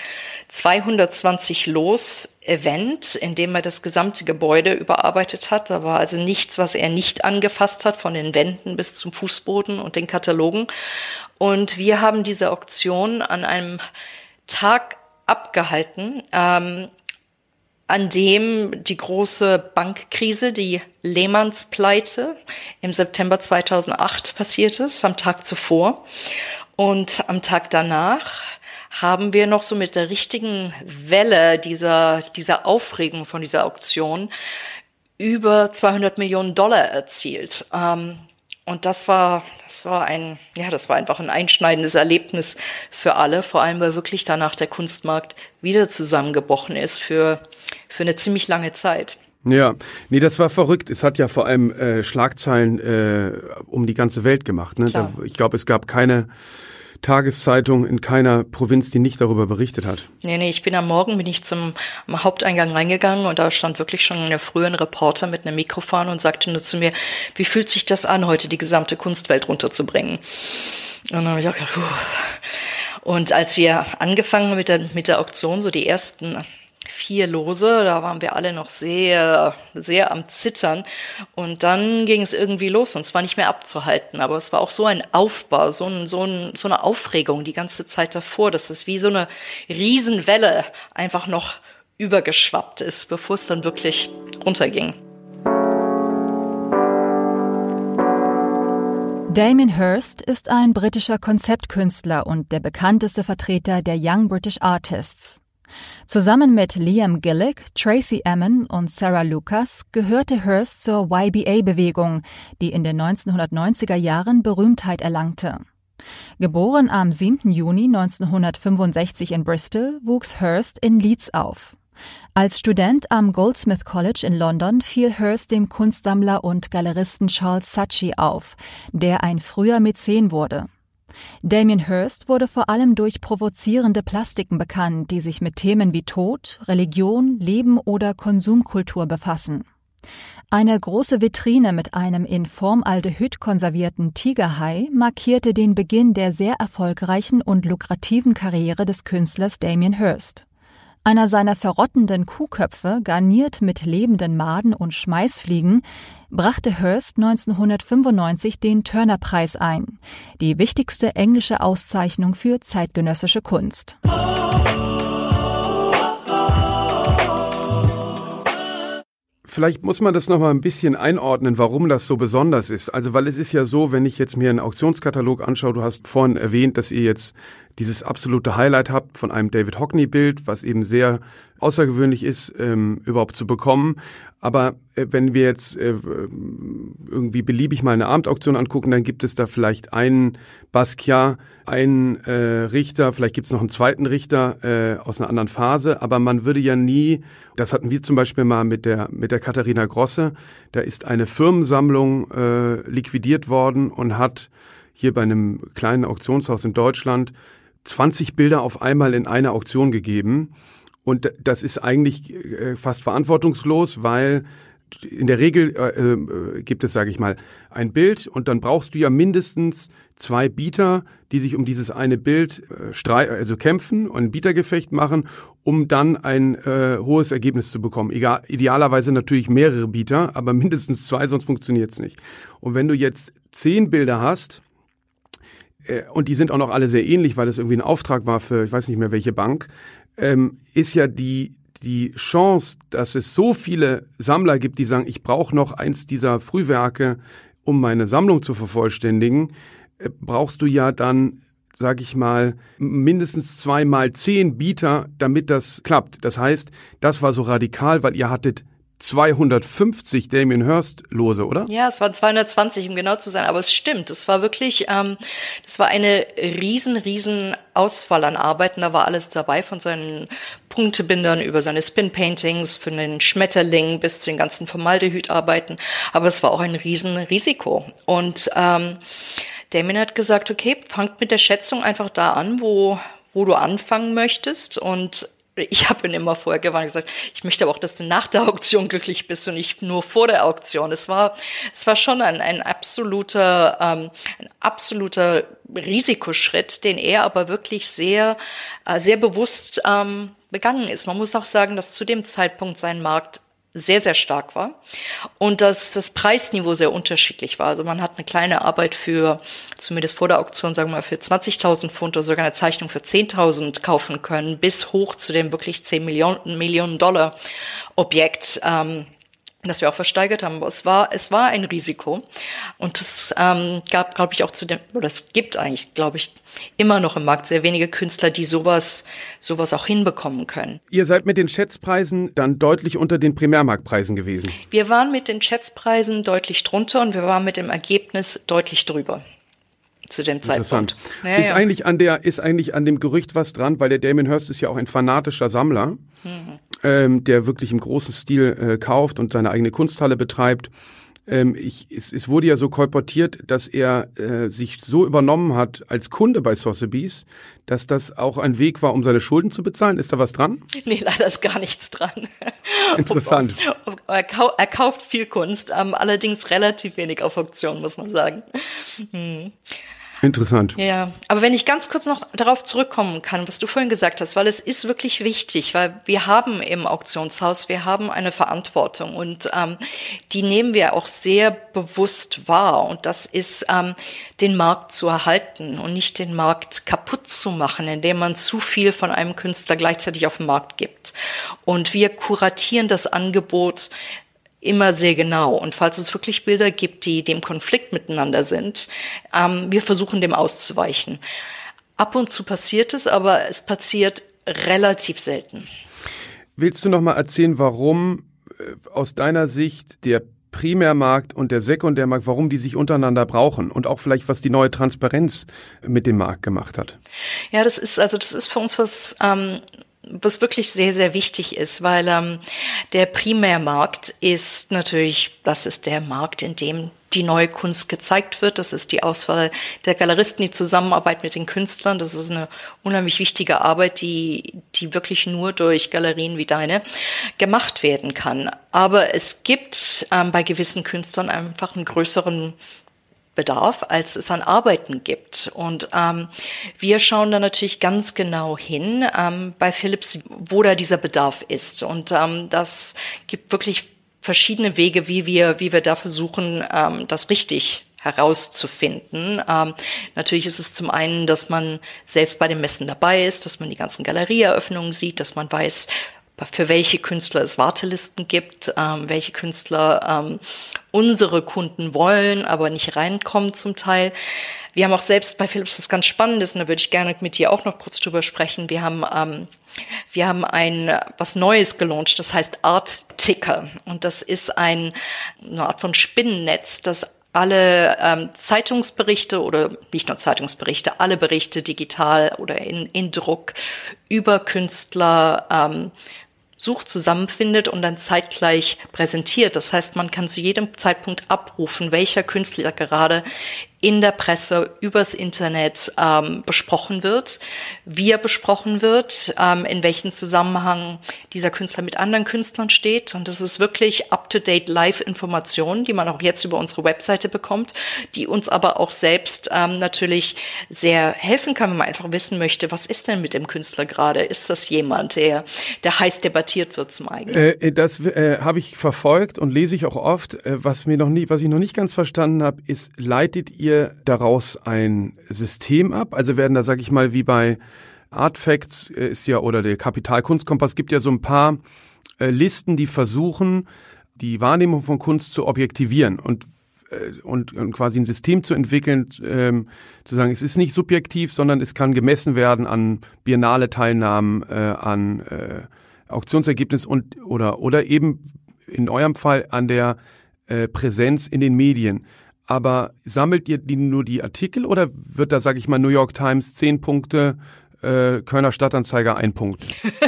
220-Los-Event, in dem er das gesamte Gebäude überarbeitet hat. Da war also nichts, was er nicht angefasst hat, von den Wänden bis zum Fußboden und den Katalogen. Und wir haben diese Auktion an einem Tag abgehalten, an dem die große Bankkrise, die Lehmanns-Pleite im September 2008 passiert ist, am Tag zuvor. Und am Tag danach haben wir noch so mit der richtigen Welle dieser Aufregung von dieser Auktion über $200 Millionen erzielt. Und das war einfach ein einschneidendes Erlebnis für alle, vor allem weil wirklich danach der Kunstmarkt wieder zusammengebrochen ist für eine ziemlich lange Zeit. Ja, nee, das war verrückt. Es hat ja vor allem Schlagzeilen um die ganze Welt gemacht. Ne? Ich glaube, es gab keine Tageszeitung in keiner Provinz, die nicht darüber berichtet hat. Nee, am Morgen bin ich zum Haupteingang reingegangen und da stand wirklich schon ein früher Reporter mit einem Mikrofon und sagte nur zu mir, wie fühlt sich das an, heute die gesamte Kunstwelt runterzubringen? Und dann habe ich auch gedacht, Und als wir angefangen mit der Auktion, so die ersten 4 Lose, da waren wir alle noch sehr, sehr am Zittern und dann ging es irgendwie los und es war nicht mehr abzuhalten, aber es war auch so ein Aufbau, so eine Aufregung die ganze Zeit davor, dass es wie so eine Riesenwelle einfach noch übergeschwappt ist, bevor es dann wirklich runterging. Damien Hirst ist ein britischer Konzeptkünstler und der bekannteste Vertreter der Young British Artists. Zusammen mit Liam Gillick, Tracey Emin und Sarah Lucas gehörte Hirst zur YBA-Bewegung, die in den 1990er Jahren Berühmtheit erlangte. Geboren am 7. Juni 1965 in Bristol, wuchs Hirst in Leeds auf. Als Student am Goldsmith College in London fiel Hirst dem Kunstsammler und Galeristen Charles Saatchi auf, der ein früher Mäzen wurde. Damien Hirst wurde vor allem durch provozierende Plastiken bekannt, die sich mit Themen wie Tod, Religion, Leben oder Konsumkultur befassen. Eine große Vitrine mit einem in Formaldehyd konservierten Tigerhai markierte den Beginn der sehr erfolgreichen und lukrativen Karriere des Künstlers Damien Hirst. Einer seiner verrottenden Kuhköpfe, garniert mit lebenden Maden und Schmeißfliegen, brachte Hirst 1995 den Turner-Preis ein, die wichtigste englische Auszeichnung für zeitgenössische Kunst. Vielleicht muss man das noch mal ein bisschen einordnen, warum das so besonders ist. Also, weil es ist ja so, wenn ich jetzt mir einen Auktionskatalog anschaue, du hast vorhin erwähnt, dass ihr jetzt dieses absolute Highlight habt von einem David Hockney-Bild, was eben sehr außergewöhnlich ist, überhaupt zu bekommen. Aber wenn wir jetzt irgendwie beliebig mal eine Abendauktion angucken, dann gibt es da vielleicht einen Basquiat, einen Richter, vielleicht gibt es noch einen zweiten Richter aus einer anderen Phase, aber man würde ja nie, das hatten wir zum Beispiel mal mit der Katharina Grosse, da ist eine Firmensammlung liquidiert worden und hat hier bei einem kleinen Auktionshaus in Deutschland 20 Bilder auf einmal in eine Auktion gegeben. Und das ist eigentlich fast verantwortungslos, weil in der Regel gibt es, sage ich mal, ein Bild und dann brauchst du ja mindestens 2 Bieter, die sich um dieses eine Bild kämpfen und ein Bietergefecht machen, um dann ein hohes Ergebnis zu bekommen. Idealerweise natürlich mehrere Bieter, aber mindestens 2, sonst funktioniert's nicht. Und wenn du jetzt 10 Bilder hast, und die sind auch noch alle sehr ähnlich, weil das irgendwie ein Auftrag war für, ich weiß nicht mehr welche Bank, ist ja die Chance, dass es so viele Sammler gibt, die sagen, ich brauche noch eins dieser Frühwerke, um meine Sammlung zu vervollständigen, brauchst du ja dann, sag ich mal, mindestens 2 mal 10 Bieter, damit das klappt. Das heißt, das war so radikal, weil ihr hattet 250 Damien Hirst Lose, oder? Ja, es waren 220, um genau zu sein. Aber es stimmt, es war wirklich, das war eine riesen Auswahl an Arbeiten. Da war alles dabei, von seinen Punktebindern über seine Spin-Paintings, von den Schmetterlingen bis zu den ganzen Formaldehydarbeiten. Aber es war auch ein Riesenrisiko. Und Damien hat gesagt, okay, fangt mit der Schätzung einfach da an, wo du anfangen möchtest. Und ich habe ihn immer vorher gewarnt und gesagt, ich möchte aber auch, dass du nach der Auktion glücklich bist und nicht nur vor der Auktion. Es war schon ein absoluter Risikoschritt, den er aber wirklich sehr bewusst begangen ist. Man muss auch sagen, dass zu dem Zeitpunkt sein Markt sehr, sehr stark war und dass das Preisniveau sehr unterschiedlich war. Also man hat eine kleine Arbeit für, zumindest vor der Auktion, sagen wir mal, für 20.000 Pfund oder sogar eine Zeichnung für 10.000 kaufen können, bis hoch zu dem wirklich 10 Millionen Dollar Objekt, das wir auch versteigert haben. Aber es war ein Risiko. Und es gab, glaube ich, es gibt eigentlich, glaube ich, immer noch im Markt sehr wenige Künstler, die sowas auch hinbekommen können. Ihr seid mit den Schätzpreisen dann deutlich unter den Primärmarktpreisen gewesen. Wir waren mit den Schätzpreisen deutlich drunter und wir waren mit dem Ergebnis deutlich drüber. Zu dem Zeitpunkt. Ja, ist eigentlich an dem Gerücht was dran, weil der Damien Hirst ist ja auch ein fanatischer Sammler, der wirklich im großen Stil kauft und seine eigene Kunsthalle betreibt. Es wurde ja so kolportiert, dass er sich so übernommen hat als Kunde bei Sotheby's, dass das auch ein Weg war, um seine Schulden zu bezahlen. Ist da was dran? Nee, leider ist gar nichts dran. Interessant. Er kauft viel Kunst, allerdings relativ wenig auf Auktion, muss man sagen. Interessant. Ja, aber wenn ich ganz kurz noch darauf zurückkommen kann, was du vorhin gesagt hast, weil es ist wirklich wichtig, weil wir haben im Auktionshaus, wir haben eine Verantwortung und die nehmen wir auch sehr bewusst wahr und das ist, den Markt zu erhalten und nicht den Markt kaputt zu machen, indem man zu viel von einem Künstler gleichzeitig auf den Markt gibt. Und wir kuratieren das Angebot immer sehr genau. Und falls es wirklich Bilder gibt, die dem Konflikt miteinander sind, wir versuchen dem auszuweichen. Ab und zu passiert es, aber es passiert relativ selten. Willst du noch mal erzählen, warum aus deiner Sicht der Primärmarkt und der Sekundärmarkt, warum die sich untereinander brauchen und auch vielleicht, was die neue Transparenz mit dem Markt gemacht hat? Ja, das ist für uns was wirklich sehr, sehr wichtig ist, weil der Primärmarkt ist natürlich, das ist der Markt, in dem die neue Kunst gezeigt wird. Das ist die Auswahl der Galeristen, die Zusammenarbeit mit den Künstlern. Das ist eine unheimlich wichtige Arbeit, die wirklich nur durch Galerien wie deine gemacht werden kann. Aber es gibt bei gewissen Künstlern einfach einen größeren Bedarf, als es an Arbeiten gibt. Und wir schauen da natürlich ganz genau hin bei Philips, wo da dieser Bedarf ist. Und das gibt wirklich verschiedene Wege, wie wir da versuchen, das richtig herauszufinden. Natürlich ist es zum einen, dass man selbst bei den Messen dabei ist, dass man die ganzen Galerieeröffnungen sieht, dass man weiß, für welche Künstler es Wartelisten gibt, welche Künstler unsere Kunden wollen, aber nicht reinkommen zum Teil. Wir haben auch selbst bei Philips was ganz Spannendes, und da würde ich gerne mit dir auch noch kurz drüber sprechen. Wir haben was Neues gelauncht, das heißt Art-Ticker. Und das ist eine Art von Spinnennetz, das alle Zeitungsberichte oder nicht nur Zeitungsberichte, alle Berichte digital oder in Druck über Künstler sucht, zusammenfindet und dann zeitgleich präsentiert. Das heißt, man kann zu jedem Zeitpunkt abrufen, welcher Künstler gerade in der Presse übers Internet besprochen wird, wie er besprochen wird, in welchem Zusammenhang dieser Künstler mit anderen Künstlern steht. Und das ist wirklich up-to-date Live-Information, die man auch jetzt über unsere Webseite bekommt, die uns aber auch selbst natürlich sehr helfen kann, wenn man einfach wissen möchte, was ist denn mit dem Künstler gerade? Ist das jemand, der heiß debattiert wird zum eigenen? Das habe ich verfolgt und lese ich auch oft. Was ich noch nicht ganz verstanden habe, ist, leitet ihr daraus ein System ab? Also werden da, sage ich mal, wie bei Artfacts ist ja, oder der Kapital-Kunst-Kompass, gibt ja so ein paar Listen, die versuchen, die Wahrnehmung von Kunst zu objektivieren und quasi ein System zu entwickeln, zu sagen, es ist nicht subjektiv, sondern es kann gemessen werden an Biennale-Teilnahmen, an Auktionsergebnis oder eben in eurem Fall an der Präsenz in den Medien. Aber sammelt ihr nur die Artikel oder wird da, sage ich mal, New York Times 10 Punkte, Kölner Stadtanzeiger 1 Punkt?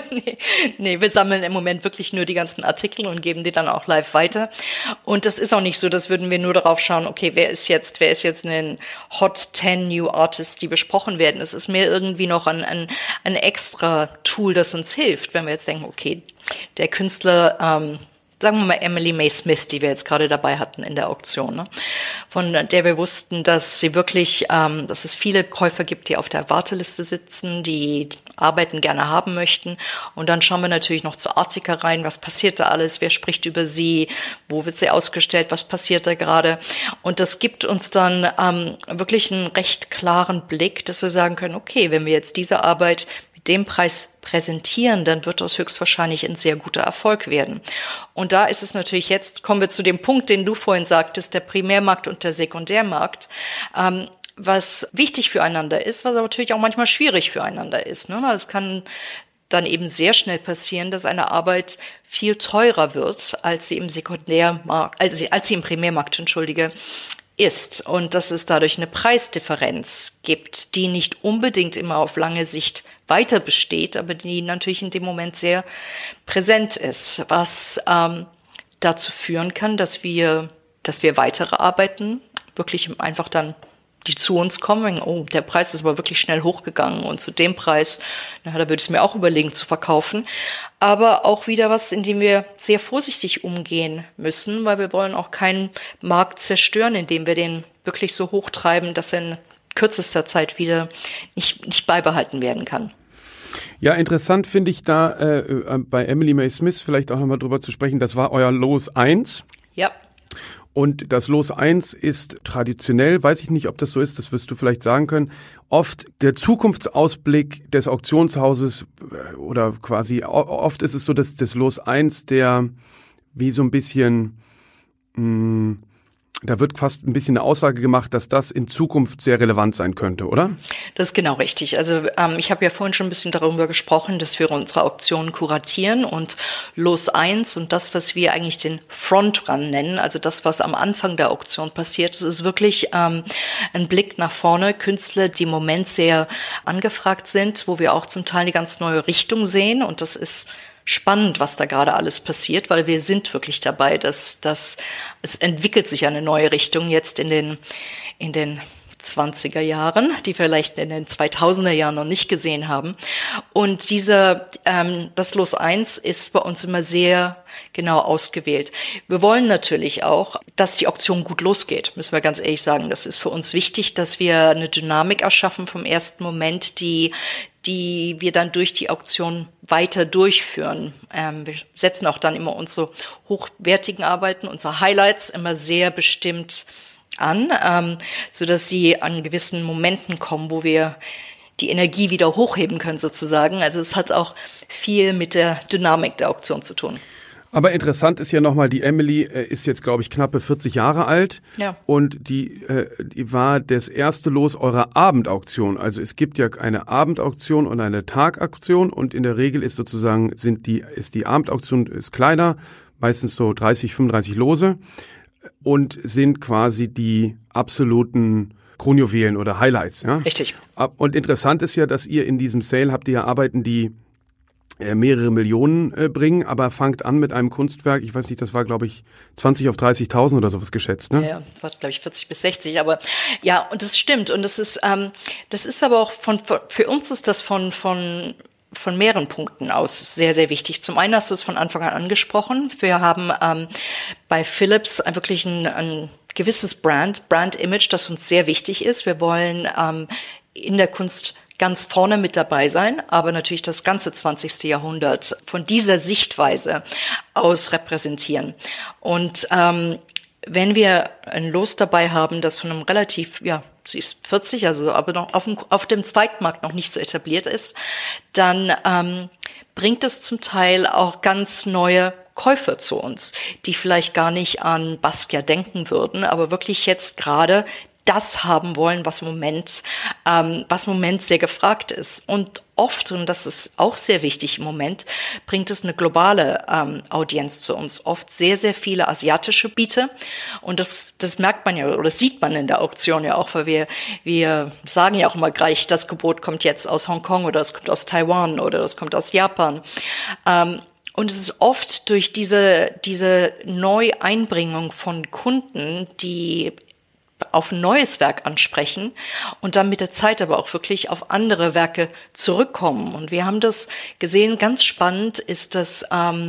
Nee, wir sammeln im Moment wirklich nur die ganzen Artikel und geben die dann auch live weiter. Und das ist auch nicht so, dass würden wir nur darauf schauen, okay, wer ist jetzt in den Hot 10 New Artists, die besprochen werden. Es ist mehr irgendwie noch ein extra Tool, das uns hilft, wenn wir jetzt denken, okay, der Künstler, sagen wir mal Emily May Smith, die wir jetzt gerade dabei hatten in der Auktion, ne? Von der wir wussten, dass sie wirklich, dass es viele Käufer gibt, die auf der Warteliste sitzen, die Arbeiten gerne haben möchten. Und dann schauen wir natürlich noch zu Art-Ticker rein, was passiert da alles, wer spricht über sie, wo wird sie ausgestellt, was passiert da gerade. Und das gibt uns dann wirklich einen recht klaren Blick, dass wir sagen können, okay, wenn wir jetzt diese Arbeit dem Preis präsentieren, dann wird das höchstwahrscheinlich ein sehr guter Erfolg werden. Und da ist es natürlich jetzt, kommen wir zu dem Punkt, den du vorhin sagtest, der Primärmarkt und der Sekundärmarkt, was wichtig füreinander ist, was aber natürlich auch manchmal schwierig füreinander ist, ne? Weil es kann dann eben sehr schnell passieren, dass eine Arbeit viel teurer wird, als sie im Sekundärmarkt, als sie im Primärmarkt, ist und dass es dadurch eine Preisdifferenz gibt, die nicht unbedingt immer auf lange Sicht weiter besteht, aber die natürlich in dem Moment sehr präsent ist, was dazu führen kann, dass wir weitere Arbeiten wirklich einfach dann, die zu uns kommen, oh, der Preis ist aber wirklich schnell hochgegangen und zu dem Preis, da würde ich es mir auch überlegen zu verkaufen. Aber auch wieder was, in dem wir sehr vorsichtig umgehen müssen, weil wir wollen auch keinen Markt zerstören, indem wir den wirklich so hochtreiben, dass er in kürzester Zeit wieder nicht beibehalten werden kann. Ja, interessant finde ich da bei Emily May Smith vielleicht auch nochmal drüber zu sprechen, das war euer Los 1. Ja. Und das Los 1 ist traditionell, weiß ich nicht, ob das so ist, das wirst du vielleicht sagen können, oft der Zukunftsausblick des Auktionshauses oder quasi, oft ist es so, dass das Los 1 der wie so ein bisschen, da wird fast ein bisschen eine Aussage gemacht, dass das in Zukunft sehr relevant sein könnte, oder? Das ist genau richtig. Also ich habe ja vorhin schon ein bisschen darüber gesprochen, dass wir unsere Auktionen kuratieren und Los 1 und das, was wir eigentlich den Frontrun nennen, also das, was am Anfang der Auktion passiert, das ist wirklich ein Blick nach vorne. Künstler, die im Moment sehr angefragt sind, wo wir auch zum Teil eine ganz neue Richtung sehen und das ist spannend, was da gerade alles passiert, weil wir sind wirklich dabei, dass es entwickelt sich eine neue Richtung jetzt in den 20er Jahren, die vielleicht in den 2000er Jahren noch nicht gesehen haben. Und das Los 1 ist bei uns immer sehr genau ausgewählt. Wir wollen natürlich auch, dass die Auktion gut losgeht, müssen wir ganz ehrlich sagen. Das ist für uns wichtig, dass wir eine Dynamik erschaffen vom ersten Moment, die wir dann durch die Auktion weiter durchführen. Wir setzen auch dann immer unsere hochwertigen Arbeiten, unsere Highlights immer sehr bestimmt an, so dass sie an gewissen Momenten kommen, wo wir die Energie wieder hochheben können sozusagen. Also es hat auch viel mit der Dynamik der Auktion zu tun. Aber interessant ist ja nochmal, die Emily ist jetzt, glaube ich, knappe 40 Jahre alt. Ja. Und die war das erste Los eurer Abendauktion. Also es gibt ja eine Abendauktion und eine Tagauktion und in der Regel ist sozusagen, ist die Abendauktion ist kleiner, meistens so 30, 35 Lose und sind quasi die absoluten Kronjuwelen oder Highlights. Ja? Richtig. Und interessant ist ja, dass ihr in diesem Sale habt ihr ja Arbeiten, die mehrere Millionen bringen, aber fangt an mit einem Kunstwerk, ich weiß nicht, das war, glaube ich, 20 auf 30.000 oder sowas geschätzt, ne? Ja, das war, glaube ich, 40 bis 60, aber ja, und das stimmt. Und das ist aber auch für uns ist das von mehreren Punkten aus sehr, sehr wichtig. Zum einen hast du es von Anfang an angesprochen. Wir haben bei Philips wirklich ein gewisses Brand-Image, das uns sehr wichtig ist. Wir wollen in der Kunst ganz vorne mit dabei sein, aber natürlich das ganze 20. Jahrhundert von dieser Sichtweise aus repräsentieren. Und wenn wir ein Los dabei haben, das von einem relativ, ja, sie ist 40, also aber noch auf dem Zweitmarkt noch nicht so etabliert ist, dann bringt es zum Teil auch ganz neue Käufer zu uns, die vielleicht gar nicht an Basquiat denken würden, aber wirklich jetzt gerade das haben wollen, was im Moment sehr gefragt ist. Und oft, und das ist auch sehr wichtig im Moment, bringt es eine globale Audienz zu uns. Oft sehr, sehr viele asiatische Biete. Und das merkt man ja, oder sieht man in der Auktion ja auch, weil wir sagen ja auch immer gleich, das Gebot kommt jetzt aus Hongkong oder es kommt aus Taiwan oder das kommt aus Japan. Und es ist oft durch diese Neueinbringung von Kunden, die auf ein neues Werk ansprechen und dann mit der Zeit aber auch wirklich auf andere Werke zurückkommen. Und wir haben das gesehen, ganz spannend ist, dass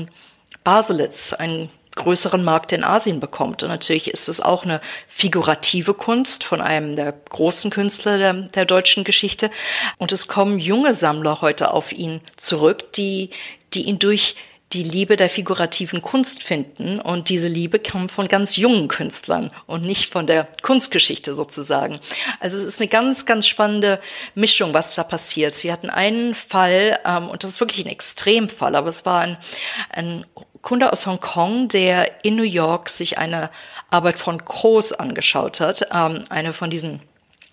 Baselitz einen größeren Markt in Asien bekommt. Und natürlich ist es auch eine figurative Kunst von einem der großen Künstler der deutschen Geschichte. Und es kommen junge Sammler heute auf ihn zurück, die ihn durch die Liebe der figurativen Kunst finden. Und diese Liebe kommt von ganz jungen Künstlern und nicht von der Kunstgeschichte sozusagen. Also es ist eine ganz, ganz spannende Mischung, was da passiert. Wir hatten einen Fall, und das ist wirklich ein Extremfall, aber es war ein Kunde aus Hongkong, der in New York sich eine Arbeit von Kroos angeschaut hat, eine von diesen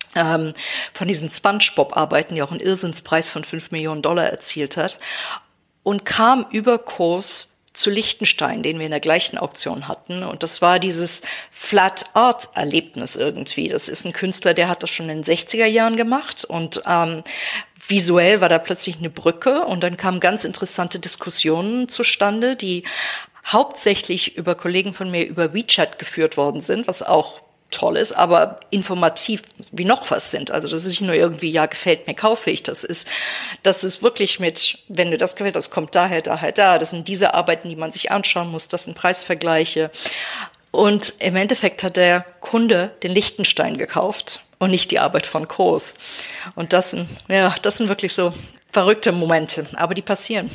SpongeBob-Arbeiten, die auch einen Irrsinnspreis von $5 Millionen erzielt hat. Und kam über Kroos zu Lichtenstein, den wir in der gleichen Auktion hatten. Und das war dieses Flat-Art-Erlebnis irgendwie. Das ist ein Künstler, der hat das schon in den 60er Jahren gemacht. Und visuell war da plötzlich eine Brücke. Und dann kamen ganz interessante Diskussionen zustande, die hauptsächlich über Kollegen von mir über WeChat geführt worden sind, was auch toll ist, aber informativ wie noch was sind. Also das ist nicht nur irgendwie, ja, gefällt mir, kaufe ich. Das ist wirklich mit, wenn dir das gefällt, das kommt daher. Das sind diese Arbeiten, die man sich anschauen muss. Das sind Preisvergleiche. Und im Endeffekt hat der Kunde den Lichtenstein gekauft und nicht die Arbeit von Kroos. Und das sind wirklich so verrückte Momente, aber die passieren.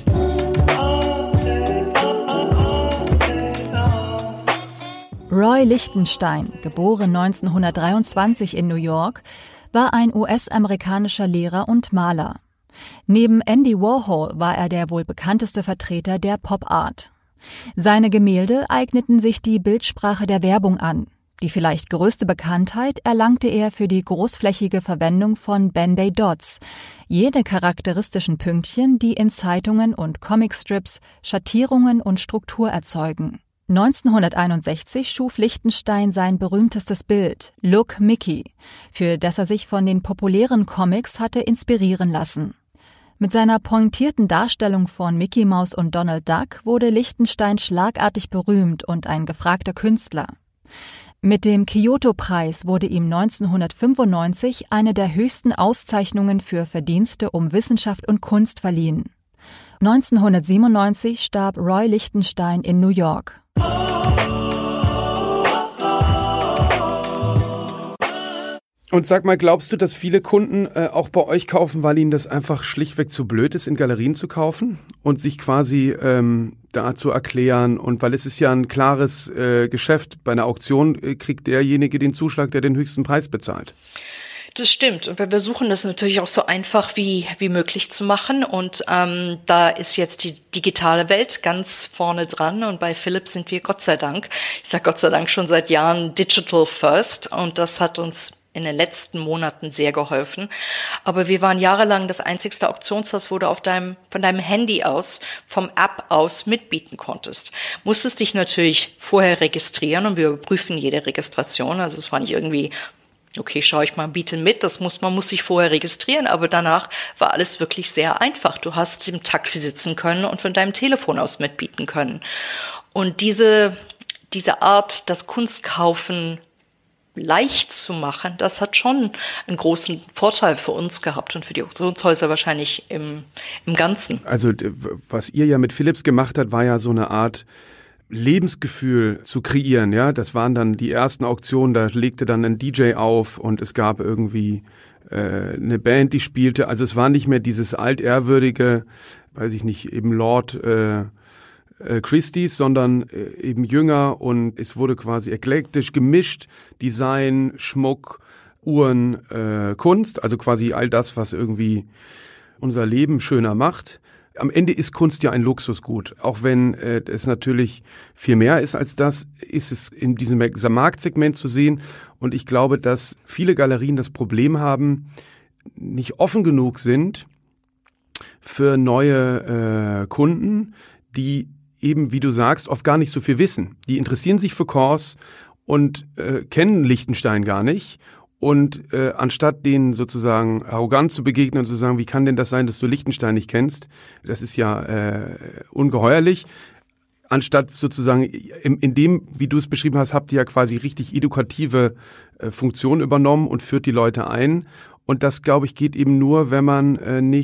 Roy Lichtenstein, geboren 1923 in New York, war ein US-amerikanischer Lehrer und Maler. Neben Andy Warhol war er der wohl bekannteste Vertreter der Pop-Art. Seine Gemälde eigneten sich die Bildsprache der Werbung an. Die vielleicht größte Bekanntheit erlangte er für die großflächige Verwendung von Band-Aid Dots, jene charakteristischen Pünktchen, die in Zeitungen und Comicstrips Schattierungen und Struktur erzeugen. 1961 schuf Lichtenstein sein berühmtestes Bild, Look Mickey, für das er sich von den populären Comics hatte inspirieren lassen. Mit seiner pointierten Darstellung von Mickey Mouse und Donald Duck wurde Lichtenstein schlagartig berühmt und ein gefragter Künstler. Mit dem Kyoto-Preis wurde ihm 1995 eine der höchsten Auszeichnungen für Verdienste um Wissenschaft und Kunst verliehen. 1997 starb Roy Lichtenstein in New York. Und sag mal, glaubst du, dass viele Kunden auch bei euch kaufen, weil ihnen das einfach schlichtweg zu blöd ist, in Galerien zu kaufen und sich quasi da zu erklären? Und weil es ist ja ein klares Geschäft, bei einer Auktion kriegt derjenige den Zuschlag, der den höchsten Preis bezahlt. Das stimmt. Und wir versuchen das natürlich auch so einfach wie möglich zu machen. Und da ist jetzt die digitale Welt ganz vorne dran. Und bei Philips sind wir Gott sei Dank, ich sage Gott sei Dank schon seit Jahren digital first. Und das hat uns in den letzten Monaten sehr geholfen. Aber wir waren jahrelang das einzigste Auktionshaus, wo du von deinem Handy aus, vom App aus mitbieten konntest. Musstest dich natürlich vorher registrieren und wir überprüfen jede Registration. Also es war nicht irgendwie, okay, schaue ich mal, biete mit. Man muss sich vorher registrieren, aber danach war alles wirklich sehr einfach. Du hast im Taxi sitzen können und von deinem Telefon aus mitbieten können. Und diese Art, das Kunstkaufen leicht zu machen, das hat schon einen großen Vorteil für uns gehabt und für die Auktionshäuser wahrscheinlich im Ganzen. Also was ihr ja mit Philips gemacht habt, war ja so eine Art Lebensgefühl zu kreieren, ja. Das waren dann die ersten Auktionen, da legte dann ein DJ auf und es gab irgendwie eine Band, die spielte. Also es war nicht mehr dieses altehrwürdige, weiß ich nicht, eben Lord Christie's, sondern eben jünger und es wurde quasi eklektisch gemischt, Design, Schmuck, Uhren, Kunst, also quasi all das, was irgendwie unser Leben schöner macht. Am Ende ist Kunst ja ein Luxusgut. Auch wenn es natürlich viel mehr ist als das, ist es in diesem Marktsegment zu sehen. Und ich glaube, dass viele Galerien das Problem haben, nicht offen genug sind für neue Kunden, die eben, wie du sagst, oft gar nicht so viel wissen. Die interessieren sich für Kors und kennen Liechtenstein gar nicht. Und anstatt denen sozusagen arrogant zu begegnen und zu sagen, wie kann denn das sein, dass du Liechtenstein nicht kennst? Das ist ja ungeheuerlich. Anstatt sozusagen in dem, wie du es beschrieben hast, habt ihr ja quasi richtig edukative Funktion übernommen und führt die Leute ein. Und das, glaube ich, geht eben nur, wenn man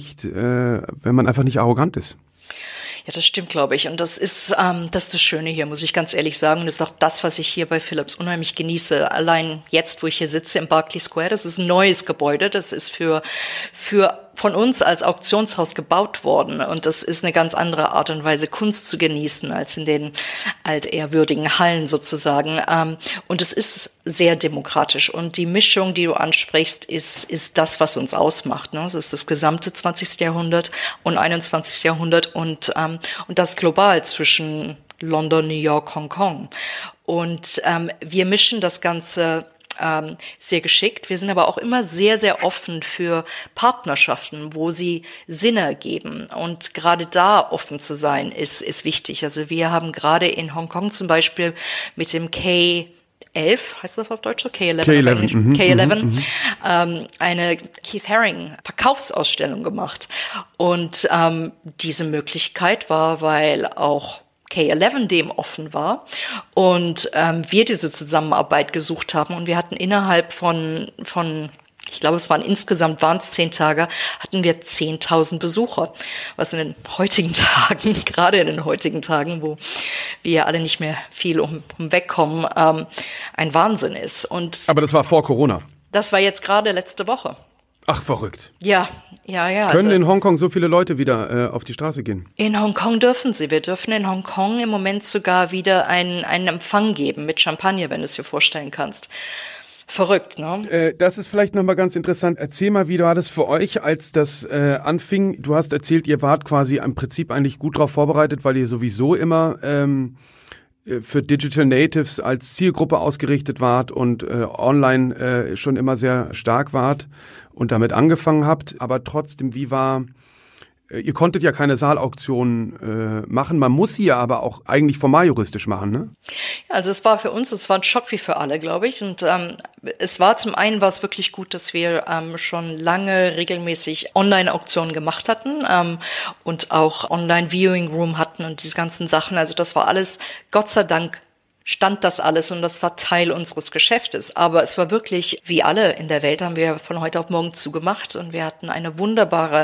wenn man einfach nicht arrogant ist. Ja, das stimmt, glaube ich. Und das ist das Schöne hier, muss ich ganz ehrlich sagen. Und das ist auch das, was ich hier bei Philips unheimlich genieße. Allein jetzt, wo ich hier sitze im Berkeley Square, das ist ein neues Gebäude. Das ist von uns als Auktionshaus gebaut worden. Und das ist eine ganz andere Art und Weise, Kunst zu genießen, als in den altehrwürdigen Hallen sozusagen. Und es ist sehr demokratisch. Und die Mischung, die du ansprichst, ist das, was uns ausmacht. Es ist das gesamte 20. Jahrhundert und 21. Jahrhundert und das global zwischen London, New York, Hongkong. Und wir mischen das Ganze sehr geschickt. Wir sind aber auch immer sehr, sehr offen für Partnerschaften, wo sie Sinn ergeben. Und gerade da offen zu sein, ist wichtig. Also wir haben gerade in Hongkong zum Beispiel mit dem K11, heißt das auf Deutsch? K11, eine Keith Haring Verkaufsausstellung gemacht. Und diese Möglichkeit war, weil auch K11 dem offen war und wir diese Zusammenarbeit gesucht haben und wir hatten innerhalb von ich glaube, insgesamt waren es 10 Tage, hatten wir 10.000 Besucher, was in den heutigen Tagen, gerade in den heutigen Tagen, wo wir alle nicht mehr viel wegkommen, ein Wahnsinn ist. Aber das war vor Corona? Das war jetzt gerade letzte Woche. Ach, verrückt. Ja. Können in Hongkong so viele Leute wieder auf die Straße gehen? In Hongkong dürfen sie. Wir dürfen in Hongkong im Moment sogar wieder einen Empfang geben mit Champagner, wenn du es dir vorstellen kannst. Verrückt, ne? Das ist vielleicht nochmal ganz interessant. Erzähl mal, wie war das für euch, als das anfing? Du hast erzählt, ihr wart quasi im Prinzip eigentlich gut darauf vorbereitet, weil ihr sowieso immer für Digital Natives als Zielgruppe ausgerichtet wart und online schon immer sehr stark wart und damit angefangen habt. Aber trotzdem, ihr konntet ja keine Saalauktionen machen, man muss sie ja aber auch eigentlich formal juristisch machen, ne? Ja, also es war ein Schock wie für alle, glaube ich. Und es war zum einen wirklich gut, dass wir schon lange regelmäßig Online-Auktionen gemacht hatten und auch Online-Viewing-Room hatten und diese ganzen Sachen. Also das war alles, Gott sei Dank, stand das alles und das war Teil unseres Geschäftes. Aber es war wirklich, wie alle in der Welt, haben wir von heute auf morgen zugemacht und wir hatten eine wunderbare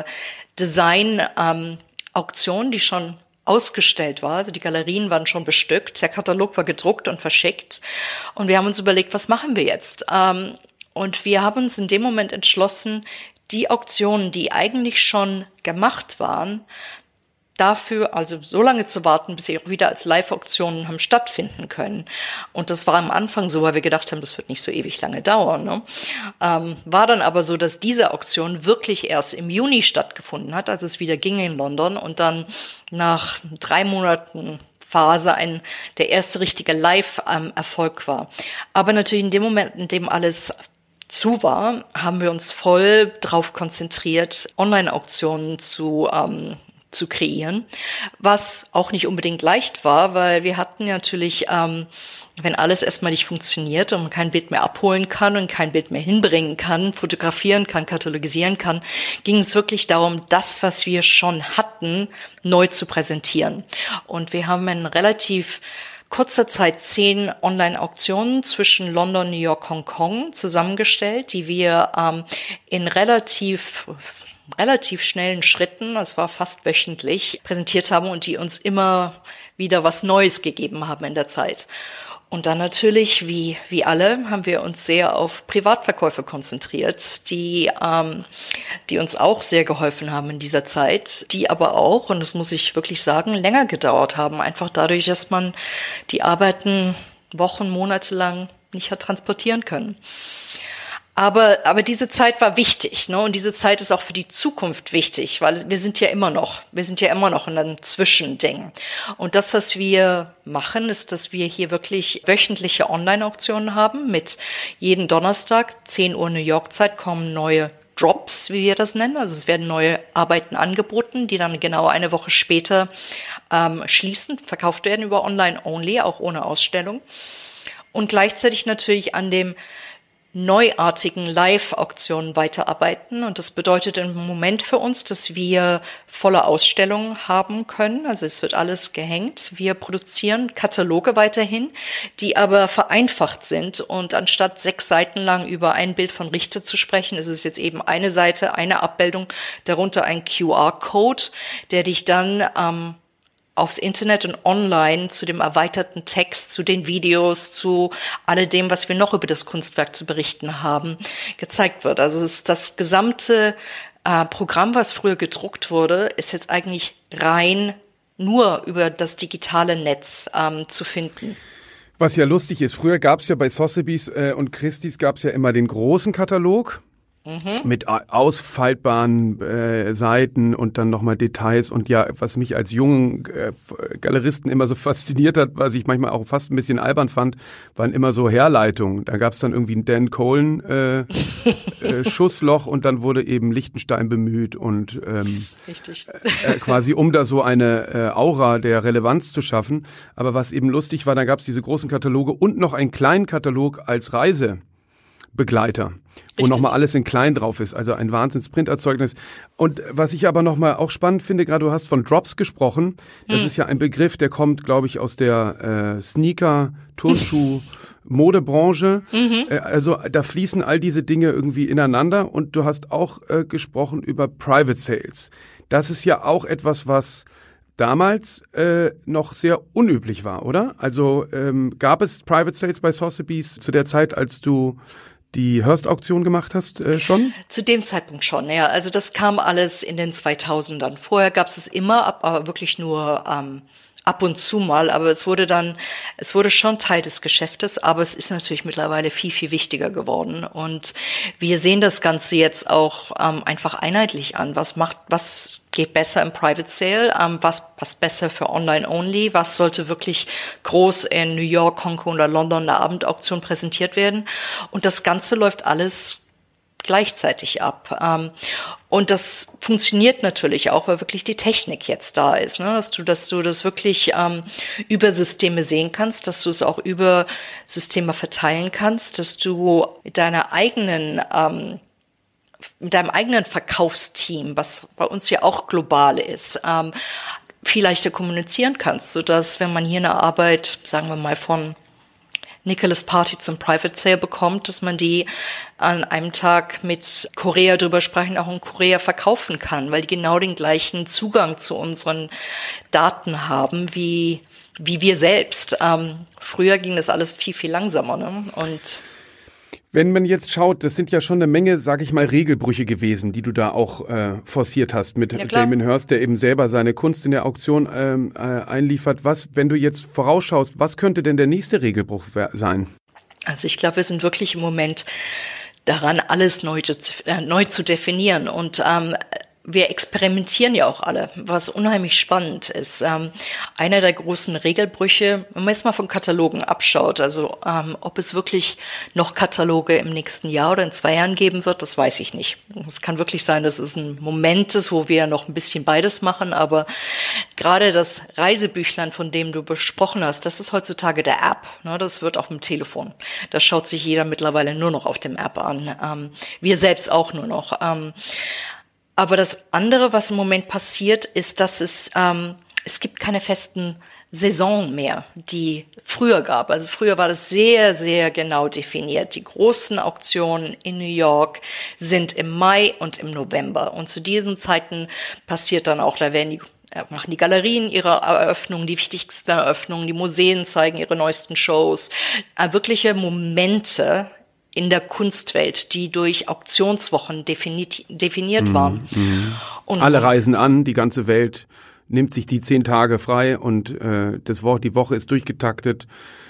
Design-Auktion, die schon ausgestellt war. Also die Galerien waren schon bestückt, der Katalog war gedruckt und verschickt. Und wir haben uns überlegt, was machen wir jetzt? Und wir haben uns in dem Moment entschlossen, die Auktionen, die eigentlich schon gemacht waren, dafür, also so lange zu warten, bis sie auch wieder als Live-Auktionen haben stattfinden können. Und das war am Anfang so, weil wir gedacht haben, das wird nicht so ewig lange dauern. Ne? War dann aber so, dass diese Auktion wirklich erst im Juni stattgefunden hat, als es wieder ging in London und dann nach 3 Monaten Phase der erste richtige Live-Erfolg war. Aber natürlich in dem Moment, in dem alles zu war, haben wir uns voll drauf konzentriert, Online-Auktionen zu kreieren, was auch nicht unbedingt leicht war, weil wir hatten natürlich, wenn alles erstmal nicht funktioniert und man kein Bild mehr abholen kann und kein Bild mehr hinbringen kann, fotografieren kann, katalogisieren kann, ging es wirklich darum, das, was wir schon hatten, neu zu präsentieren. Und wir haben in relativ kurzer Zeit 10 Online-Auktionen zwischen London, New York, Hongkong zusammengestellt, die wir in relativ schnellen Schritten, das war fast wöchentlich, präsentiert haben und die uns immer wieder was Neues gegeben haben in der Zeit. Und dann natürlich, wie alle, haben wir uns sehr auf Privatverkäufe konzentriert, die uns auch sehr geholfen haben in dieser Zeit, die aber auch, und das muss ich wirklich sagen, länger gedauert haben, einfach dadurch, dass man die Arbeiten Wochen, Monate lang nicht hat transportieren können. Aber diese Zeit war wichtig, ne? Und diese Zeit ist auch für die Zukunft wichtig, weil wir sind ja immer noch in einem Zwischending. Und das, was wir machen, ist, dass wir hier wirklich wöchentliche Online-Auktionen haben. Mit jeden Donnerstag, 10 Uhr New York-Zeit, kommen neue Drops, wie wir das nennen. Also es werden neue Arbeiten angeboten, die dann genau eine Woche später verkauft werden über Online-Only, auch ohne Ausstellung. Und gleichzeitig natürlich an dem neuartigen Live-Auktionen weiterarbeiten. Und das bedeutet im Moment für uns, dass wir volle Ausstellungen haben können. Also es wird alles gehängt. Wir produzieren Kataloge weiterhin, die aber vereinfacht sind. Und anstatt 6 Seiten lang über ein Bild von Richter zu sprechen, ist es jetzt eben eine Seite, eine Abbildung, darunter ein QR-Code, der dich dann aufs Internet und online zu dem erweiterten Text, zu den Videos, zu alledem, was wir noch über das Kunstwerk zu berichten haben, gezeigt wird. Also es ist das gesamte Programm, was früher gedruckt wurde, ist jetzt eigentlich rein nur über das digitale Netz zu finden. Was ja lustig ist, früher gab es ja bei Sotheby's und Christie's gab es ja immer den großen Katalog. Mit ausfaltbaren Seiten und dann nochmal Details. Und ja, was mich als jungen Galeristen immer so fasziniert hat, was ich manchmal auch fast ein bisschen albern fand, waren immer so Herleitungen. Da gab es dann irgendwie ein Dan Colen Schussloch und dann wurde eben Lichtenstein bemüht und Richtig. Quasi um da so eine Aura der Relevanz zu schaffen. Aber was eben lustig war, da gab es diese großen Kataloge und noch einen kleinen Katalog als Reisebegleiter, wo nochmal alles in klein drauf ist, also ein Wahnsinns-Printerzeugnis. Und was ich aber nochmal auch spannend finde, gerade du hast von Drops gesprochen, das ist ja ein Begriff, der kommt, glaube ich, aus der Sneaker-, Turnschuh-, Modebranche. Also da fließen all diese Dinge irgendwie ineinander und du hast auch gesprochen über Private Sales. Das ist ja auch etwas, was damals noch sehr unüblich war, oder? Also gab es Private Sales bei Sotheby's zu der Zeit, als du die Hearst-Auktion gemacht hast, schon? Zu dem Zeitpunkt schon, ja. Also das kam alles in den 2000ern. Vorher gab es immer, aber wirklich nur ab und zu mal. Aber es wurde schon Teil des Geschäftes, aber es ist natürlich mittlerweile viel, viel wichtiger geworden. Und wir sehen das Ganze jetzt auch einfach einheitlich an. Was geht besser im Private Sale, was passt besser für Online-Only, was sollte wirklich groß in New York, Hongkong oder London in der Abendauktion präsentiert werden. Und das Ganze läuft alles gleichzeitig ab. Und das funktioniert natürlich auch, weil wirklich die Technik jetzt da ist, ne? Dass du das wirklich über Systeme sehen kannst, dass du es auch über Systeme verteilen kannst, dass du mit deinem eigenen Verkaufsteam, was bei uns ja auch global ist, viel leichter kommunizieren kannst, sodass, wenn man hier eine Arbeit, sagen wir mal, von Nicholas Party zum Private Sale bekommt, dass man die an einem Tag mit Korea drüber sprechen, auch in Korea verkaufen kann, weil die genau den gleichen Zugang zu unseren Daten haben wie wir selbst. Früher ging das alles viel, viel langsamer, ne? Und Wenn man jetzt schaut, das sind ja schon eine Menge, sage ich mal, Regelbrüche gewesen, die du da auch forciert hast mit Damien Hirst, der eben selber seine Kunst in der Auktion einliefert. Wenn du jetzt vorausschaust, was könnte denn der nächste Regelbruch sein? Also ich glaube, wir sind wirklich im Moment daran, alles neu zu definieren und wir experimentieren ja auch alle, was unheimlich spannend ist. Einer der großen Regelbrüche, wenn man jetzt mal von Katalogen abschaut, also ob es wirklich noch Kataloge im nächsten Jahr oder in 2 Jahren geben wird, das weiß ich nicht. Es kann wirklich sein, dass es ein Moment ist, wo wir noch ein bisschen beides machen, aber gerade das Reisebüchlein, von dem du besprochen hast, das ist heutzutage der App, ne? Das wird auf dem Telefon. Das schaut sich jeder mittlerweile nur noch auf dem App an. Wir selbst auch nur noch. Aber das andere, was im Moment passiert, ist, dass es gibt keine festen Saison mehr, die früher gab. Also früher war das sehr, sehr genau definiert. Die großen Auktionen in New York sind im Mai und im November. Und zu diesen Zeiten passiert dann auch, machen die Galerien ihre Eröffnungen, die wichtigsten Eröffnungen, die Museen zeigen ihre neuesten Shows. Wirkliche Momente in der Kunstwelt, die durch Auktionswochen definiert waren. Und alle reisen an, die ganze Welt nimmt sich die 10 Tage frei und die Woche ist durchgetaktet.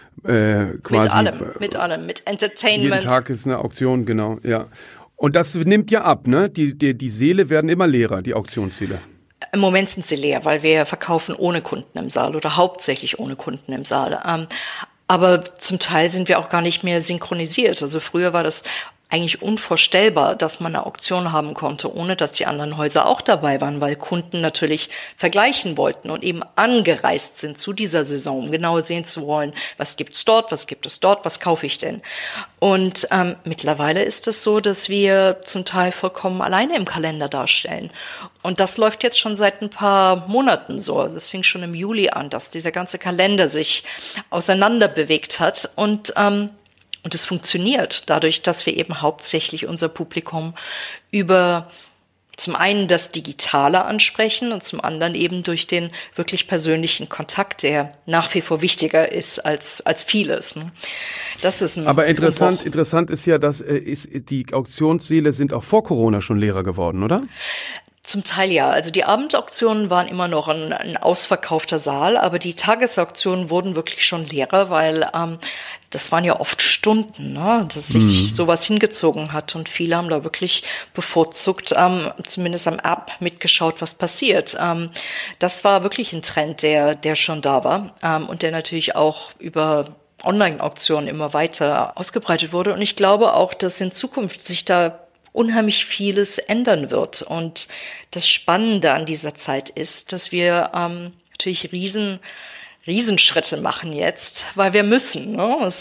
Quasi mit allem, mit Entertainment. Jeden Tag ist eine Auktion, genau, ja. Und das nimmt ja ab, ne? Die Säle werden immer leerer, die Auktionssäle. Im Moment sind sie leer, weil wir verkaufen ohne Kunden im Saal oder hauptsächlich ohne Kunden im Saal. Aber zum Teil sind wir auch gar nicht mehr synchronisiert. Also früher war das eigentlich unvorstellbar, dass man eine Auktion haben konnte, ohne dass die anderen Häuser auch dabei waren, weil Kunden natürlich vergleichen wollten und eben angereist sind zu dieser Saison, um genau sehen zu wollen, was gibt's dort, was gibt es dort, was kaufe ich denn? Und mittlerweile ist es so, dass wir zum Teil vollkommen alleine im Kalender darstellen. Und das läuft jetzt schon seit ein paar Monaten so. Das fing schon im Juli an, dass dieser ganze Kalender sich auseinander bewegt hat und es funktioniert dadurch, dass wir eben hauptsächlich unser Publikum über zum einen das Digitale ansprechen und zum anderen eben durch den wirklich persönlichen Kontakt, der nach wie vor wichtiger ist als vieles. Ne? Das ist Aber interessant ist ja, dass die Auktionssäle sind auch vor Corona schon leerer geworden, oder? Zum Teil ja. Also die Abendauktionen waren immer noch ein ausverkaufter Saal, aber die Tagesauktionen wurden wirklich schon leerer, weil das waren ja oft Stunden, ne, dass sich sowas hingezogen hat und viele haben da wirklich bevorzugt, zumindest am App mitgeschaut, was passiert. Das war wirklich ein Trend, der schon da war und der natürlich auch über Online-Auktionen immer weiter ausgebreitet wurde. Und ich glaube auch, dass in Zukunft sich da unheimlich vieles ändern wird. Und das Spannende an dieser Zeit ist, dass wir natürlich Riesenschritte machen jetzt, weil wir müssen. Ne? Das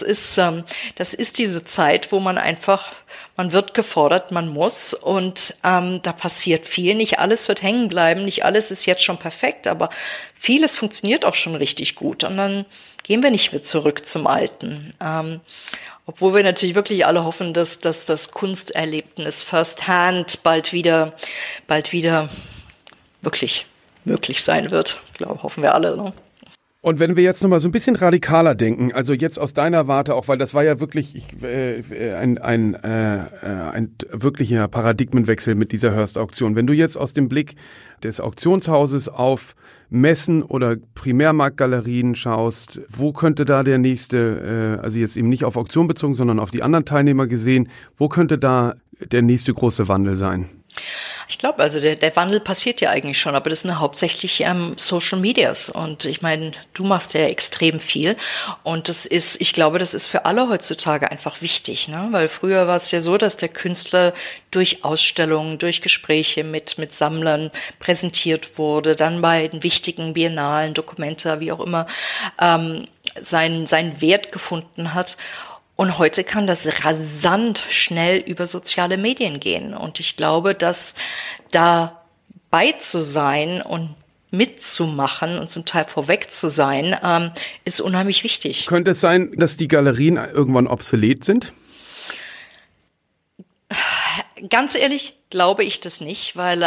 ist diese Zeit, wo man wird gefordert, man muss und da passiert viel. Nicht alles wird hängen bleiben, nicht alles ist jetzt schon perfekt, aber vieles funktioniert auch schon richtig gut. Und dann gehen wir nicht mehr zurück zum Alten. Obwohl wir natürlich wirklich alle hoffen, dass das Kunsterlebnis firsthand bald wieder wirklich möglich sein wird. Ich glaube, hoffen wir alle. Ne? Und wenn wir jetzt nochmal so ein bisschen radikaler denken, also jetzt aus deiner Warte auch, weil das war ja wirklich ein wirklicher Paradigmenwechsel mit dieser Hearst-Auktion. Wenn du jetzt aus dem Blick des Auktionshauses auf Messen oder Primärmarktgalerien schaust, wo könnte da der nächste, also jetzt eben nicht auf Auktion bezogen, sondern auf die anderen Teilnehmer gesehen, wo könnte da der nächste große Wandel sein? Ich glaube, also der Wandel passiert ja eigentlich schon, aber das sind hauptsächlich Social Medias. Und ich meine, du machst ja extrem viel. Und ich glaube, das ist für alle heutzutage einfach wichtig, ne? Weil früher war es ja so, dass der Künstler durch Ausstellungen, durch Gespräche mit Sammlern präsentiert wurde, dann bei den wichtigen Biennalen, Documenta, wie auch immer, seinen Wert gefunden hat. Und heute kann das rasant schnell über soziale Medien gehen. Und ich glaube, dass dabei zu sein und mitzumachen und zum Teil vorweg zu sein, ist unheimlich wichtig. Könnte es sein, dass die Galerien irgendwann obsolet sind? Ganz ehrlich glaube ich das nicht, weil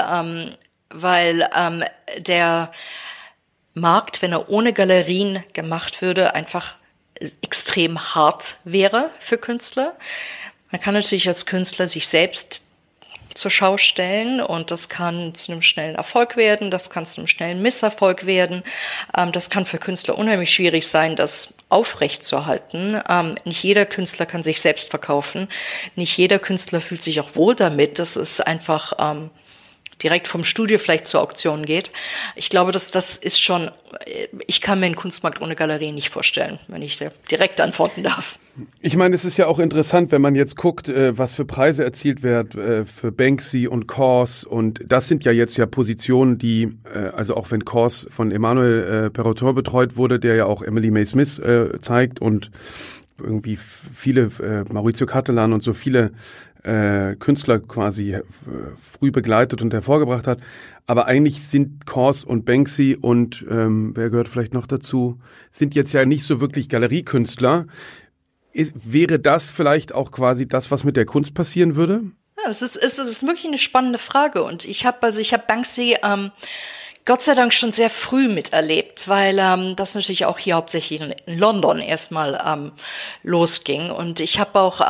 der Markt, wenn er ohne Galerien gemacht würde, einfach extrem hart wäre für Künstler. Man kann natürlich als Künstler sich selbst zur Schau stellen und das kann zu einem schnellen Erfolg werden, das kann zu einem schnellen Misserfolg werden. Das kann für Künstler unheimlich schwierig sein, das aufrechtzuerhalten. Nicht jeder Künstler kann sich selbst verkaufen. Nicht jeder Künstler fühlt sich auch wohl damit, dass es einfach direkt vom Studio vielleicht zur Auktion geht. Ich glaube, das ist schon, ich kann mir einen Kunstmarkt ohne Galerie nicht vorstellen, wenn ich direkt antworten darf. Ich meine, es ist ja auch interessant, wenn man jetzt guckt, was für Preise erzielt werden für Banksy und Kaws. Und das sind ja jetzt ja Positionen, die, also auch wenn Kaws von Emmanuel Perrotin betreut wurde, der ja auch Emily May Smith zeigt und irgendwie viele, Maurizio Cattelan und so viele Künstler quasi früh begleitet und hervorgebracht hat. Aber eigentlich sind Kaws und Banksy und wer gehört vielleicht noch dazu, sind jetzt ja nicht so wirklich Galeriekünstler. Wäre das vielleicht auch quasi das, was mit der Kunst passieren würde? Ja, es ist wirklich eine spannende Frage. Und ich habe Banksy Gott sei Dank schon sehr früh miterlebt, weil das natürlich auch hier hauptsächlich in London erstmal losging. Und ich habe auch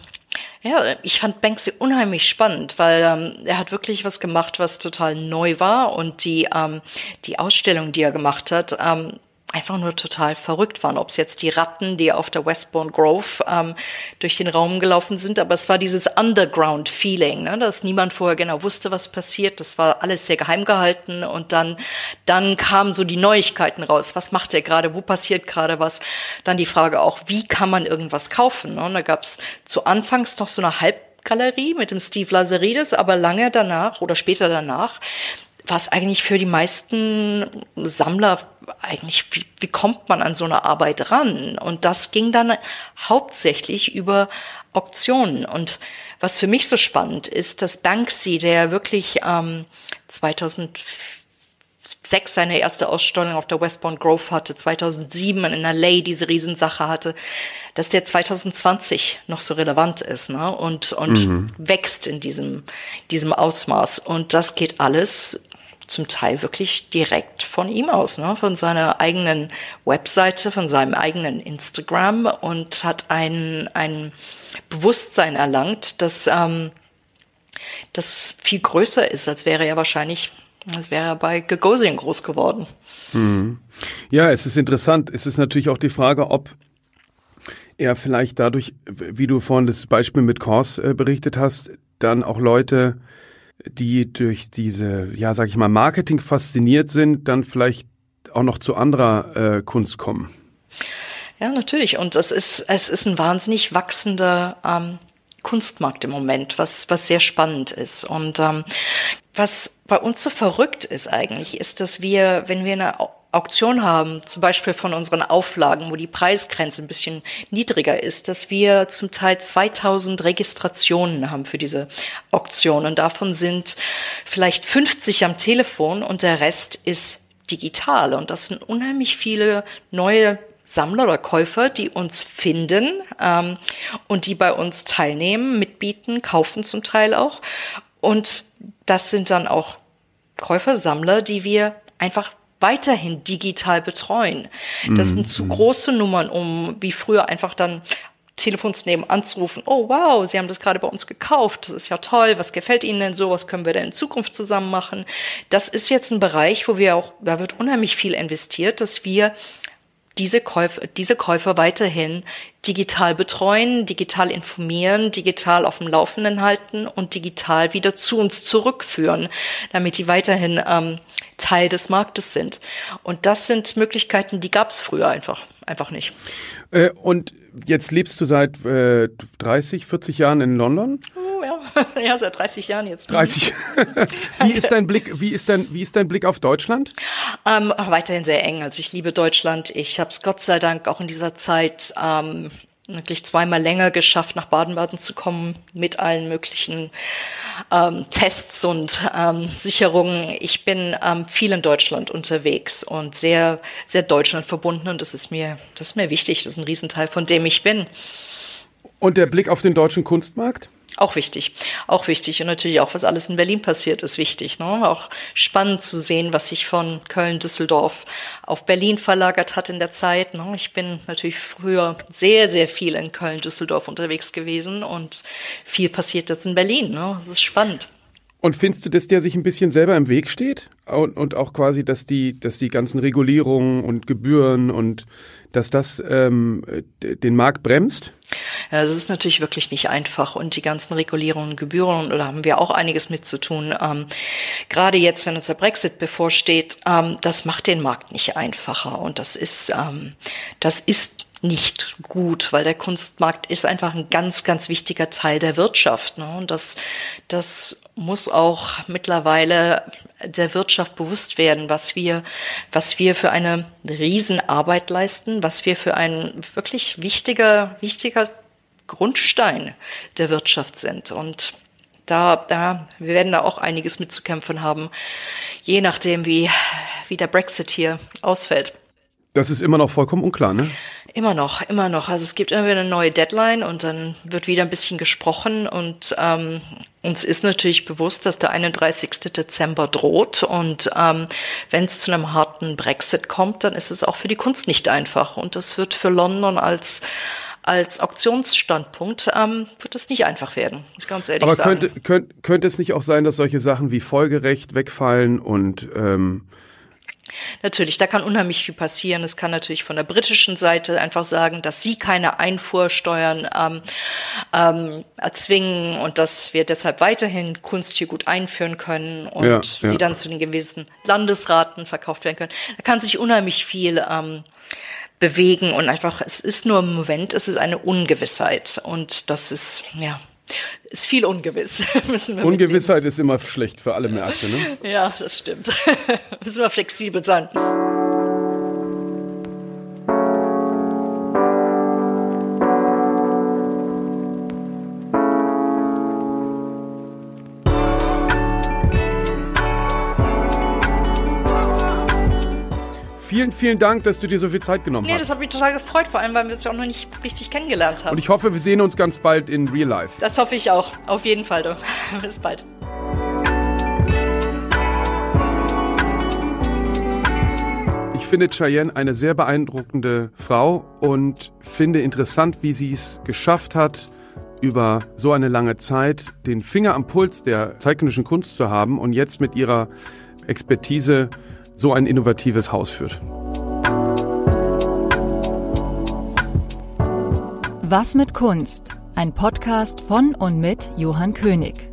ich fand Banksy unheimlich spannend, weil er hat wirklich was gemacht, was total neu war und die Ausstellung, die er gemacht hat, einfach nur total verrückt waren. Ob es jetzt die Ratten, die auf der Westbourne Grove durch den Raum gelaufen sind, aber es war dieses Underground-Feeling, ne, dass niemand vorher genau wusste, was passiert. Das war alles sehr geheim gehalten und dann kamen so die Neuigkeiten raus. Was macht er gerade? Wo passiert gerade was? Dann die Frage auch, wie kann man irgendwas kaufen? Ne? Und da gab es zu Anfangs noch so eine Halbgalerie mit dem Steve Lazaridis, aber lange danach oder später danach war es eigentlich für die meisten Sammler eigentlich, wie kommt man an so eine Arbeit ran? Und das ging dann hauptsächlich über Auktionen. Und was für mich so spannend ist, dass Banksy, der wirklich 2006 seine erste Ausstellung auf der Westbourne Grove hatte, 2007 in LA diese Riesensache hatte, dass der 2020 noch so relevant ist, ne? Und wächst in diesem Ausmaß. Und das geht alles zum Teil wirklich direkt von ihm aus, ne? Von seiner eigenen Webseite, von seinem eigenen Instagram und hat ein Bewusstsein erlangt, das viel größer ist, als wäre er bei Gagosian groß geworden. Ja, es ist interessant. Es ist natürlich auch die Frage, ob er vielleicht dadurch, wie du vorhin das Beispiel mit Kaws berichtet hast, dann auch Leute, die durch diese, ja, sag ich mal, Marketing fasziniert sind, dann vielleicht auch noch zu anderer Kunst kommen. Ja, natürlich. Und es ist ein wahnsinnig wachsender Kunstmarkt im Moment, was sehr spannend ist. Und was bei uns so verrückt ist eigentlich, ist, dass wir, wenn wir eine Auktion haben, zum Beispiel von unseren Auflagen, wo die Preisgrenze ein bisschen niedriger ist, dass wir zum Teil 2000 Registrationen haben für diese Auktion. Und davon sind vielleicht 50 am Telefon und der Rest ist digital. Und das sind unheimlich viele neue Sammler oder Käufer, die uns finden und die bei uns teilnehmen, mitbieten, kaufen zum Teil auch. Und das sind dann auch Käufer, Sammler, die wir einfach weiterhin digital betreuen. Das sind zu große Nummern, um wie früher einfach dann Telefon zu nehmen, anzurufen. Oh wow, Sie haben das gerade bei uns gekauft. Das ist ja toll. Was gefällt Ihnen denn so? Was können wir denn in Zukunft zusammen machen? Das ist jetzt ein Bereich, wo da wird unheimlich viel investiert, dass wir diese Käufer weiterhin digital betreuen, digital informieren, digital auf dem Laufenden halten und digital wieder zu uns zurückführen, damit die weiterhin Teil des Marktes sind. Und das sind Möglichkeiten, die gab es früher einfach nicht. Und jetzt lebst du seit 30, 40 Jahren in London? Oh ja, ja, seit 30 Jahren jetzt. 30. Wie ist dein Blick auf Deutschland? Weiterhin sehr eng. Also ich liebe Deutschland. Ich habe es Gott sei Dank auch in dieser Zeit wirklich zweimal länger geschafft, nach Baden-Baden zu kommen mit allen möglichen Tests und Sicherungen. Ich bin viel in Deutschland unterwegs und sehr, sehr Deutschland verbunden und das ist mir wichtig. Das ist ein Riesenteil, von dem ich bin. Und der Blick auf den deutschen Kunstmarkt? Auch wichtig. Und natürlich auch, was alles in Berlin passiert, ist wichtig. Ne? Auch spannend zu sehen, was sich von Köln, Düsseldorf auf Berlin verlagert hat in der Zeit. Ne? Ich bin natürlich früher sehr, sehr viel in Köln, Düsseldorf unterwegs gewesen und viel passiert jetzt in Berlin. Ne? Das ist spannend. Und findest du, dass der sich ein bisschen selber im Weg steht? Und auch quasi, dass die ganzen Regulierungen und Gebühren und dass das den Markt bremst? Ja, das ist natürlich wirklich nicht einfach und die ganzen Regulierungen und Gebühren, da haben wir auch einiges mit zu tun. Gerade jetzt, wenn uns der Brexit bevorsteht, das macht den Markt nicht einfacher und das ist nicht gut, weil der Kunstmarkt ist einfach ein ganz, ganz wichtiger Teil der Wirtschaft. Ne? Und das muss auch mittlerweile der Wirtschaft bewusst werden, was wir für eine Riesenarbeit leisten, was wir für ein wirklich wichtiger Grundstein der Wirtschaft sind. Und wir werden da auch einiges mitzukämpfen haben, je nachdem, wie der Brexit hier ausfällt. Das ist immer noch vollkommen unklar, ne? Immer noch. Also es gibt immer wieder eine neue Deadline und dann wird wieder ein bisschen gesprochen und uns ist natürlich bewusst, dass der 31. Dezember droht und wenn es zu einem harten Brexit kommt, dann ist es auch für die Kunst nicht einfach und das wird für London als Auktionsstandpunkt wird es nicht einfach werden, muss ich ganz ehrlich sagen. Aber könnte es nicht auch sein, dass solche Sachen wie Folgerecht wegfallen und Natürlich, da kann unheimlich viel passieren. Es kann natürlich von der britischen Seite einfach sagen, dass sie keine Einfuhrsteuern erzwingen und dass wir deshalb weiterhin Kunst hier gut einführen können und sie dann zu den gewissen Landesraten verkauft werden können. Da kann sich unheimlich viel bewegen und einfach, es ist nur im Moment, es ist eine Ungewissheit und das ist viel ungewiss. Ungewissheit ist immer schlecht für alle Märkte, ne? Ja, das stimmt. Müssen wir flexibel sein. Vielen, vielen Dank, dass du dir so viel Zeit genommen hast. Das hat mich total gefreut, vor allem, weil wir es ja auch noch nicht richtig kennengelernt haben. Und ich hoffe, wir sehen uns ganz bald in Real Life. Das hoffe ich auch. Auf jeden Fall. Du. Bis bald. Ich finde Cheyenne eine sehr beeindruckende Frau und finde interessant, wie sie es geschafft hat, über so eine lange Zeit den Finger am Puls der zeitgenössischen Kunst zu haben und jetzt mit ihrer Expertise so ein innovatives Haus führt. Was mit Kunst? Ein Podcast von und mit Johann König.